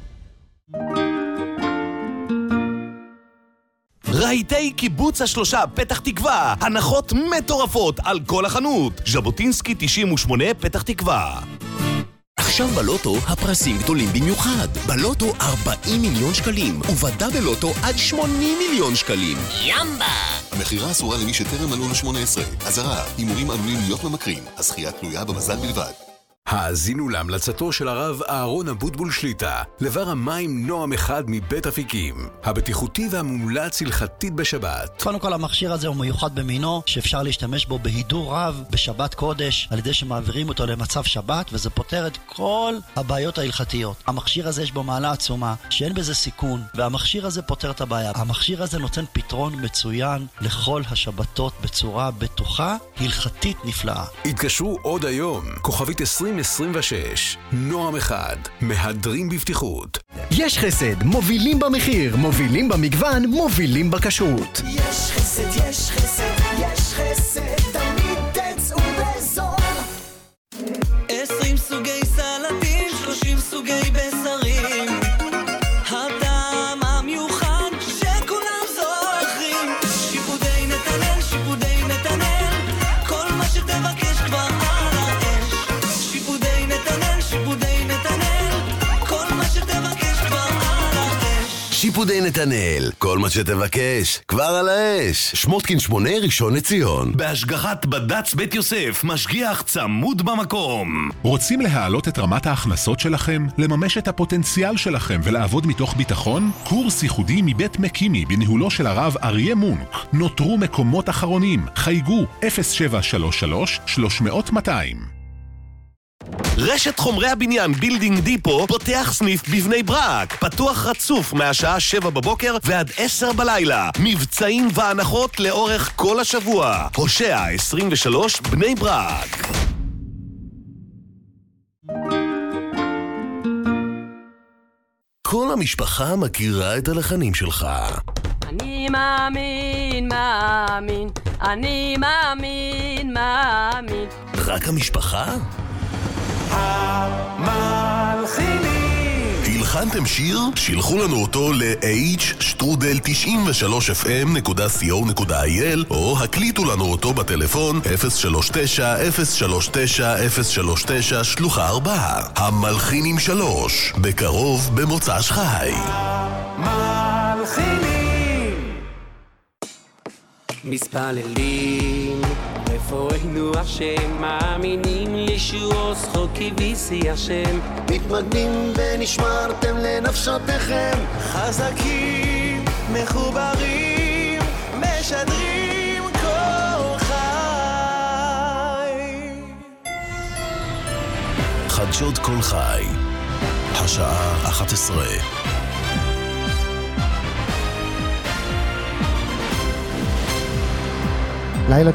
Speaker 14: רהיטי קיבוץ השלושה פתח תקווה, הנחות מטורפות על כל החנות. ז'בוטינסקי 98 פתח תקווה.
Speaker 9: עכשיו בלוטו הפרסים גדולים במיוחד. בלוטו 40 מיליון שקלים, ובדה בלוטו עד 80 מיליון שקלים. ימבה!
Speaker 17: המחירה אסורה למי שטרם מלאו ל-18. אזהרה, הימורים עלולים להיות ממכרים, הזכייה תלויה במזל בלבד.
Speaker 12: האזינו להמלצתו של הרב אהרון אבוטבול שליטה, לבר המים נועם אחד מבית אפיקים, הבטיחותי והמומלץ הלכתית בשבת.
Speaker 10: קודם כל המכשיר הזה הוא מיוחד במינו, שאפשר להשתמש בו בהידור רב בשבת קודש, על ידי שמעבירים אותו למצב שבת, וזה פותר את כל הבעיות ההלכתיות. המכשיר הזה יש בו מעלה עצומה, שאין בזה סיכון, והמכשיר הזה פותר את הבעיה. המכשיר הזה נותן פתרון מצוין לכל השבתות בצורה בטוחה, הלכתית נפלאה.
Speaker 12: התקשרו עוד היום, כוכבית 2026, נועם אחד, מהדרים בבטיחות.
Speaker 11: יש חסד, מובילים במחיר, מובילים במגוון, מובילים בכשרות.
Speaker 13: יש חסד, יש חסד, יש חסד, תמיד תצאו בזול. 20 סוגי סלטים, 30 סוגי בשרים, הטעם המיוחד שכולם זוכרים. שיפודי נתנאל, שיפודי נתנאל, כל מה שתבקש כבר על האש. שיפודי נתנאל, שיפודי נתנאל, כל מה שתבקש כבר על האש.
Speaker 14: שיפודי נתנאל, כל מה שתבקש, כבר על האש. שמותקין 8 ראשון לציון. בהשגחת בד"ץ בית יוסף, משגיח צמוד במקום.
Speaker 18: רוצים להעלות את רמת ההכנסות שלכם? לממש את הפוטנציאל שלכם ולעבוד מתוך ביטחון? קורס ייחודי מבית מקימי בניהולו של הרב אריה מונק. נותרו מקומות אחרונים. חייגו 0733-300-200.
Speaker 14: רשת חומרי הבניין בילדינג דיפו פותח סניף בבני ברק. פתוח רצוף מהשעה 7 בבוקר ועד 10 בלילה. מבצעים והנחות לאורך כל השבוע. הושע 23 בני ברק. כל המשפחה מכירה את הלחנים שלך.
Speaker 24: אני מאמין, מאמין, אני מאמין, מאמין.
Speaker 14: רק המשפחה?
Speaker 13: המלחינים
Speaker 14: הלחנתם שיר? שילחו לנו אותו ל-h-93fm.co.il או הקליטו לנו אותו בטלפון 039-039-039 שלוחה 4. המלחינים 3, בקרוב במוצ"ש חי.
Speaker 13: מלחינים מספללים רפואנו השם, מאמינים לישועו זכוקי ויסי השם,
Speaker 2: מתמגנים ונשמרתם לנפשותיכם,
Speaker 13: חזקים מחוברים משדרים כל חי.
Speaker 4: חדשות כל חי, השעה 11.
Speaker 3: לילה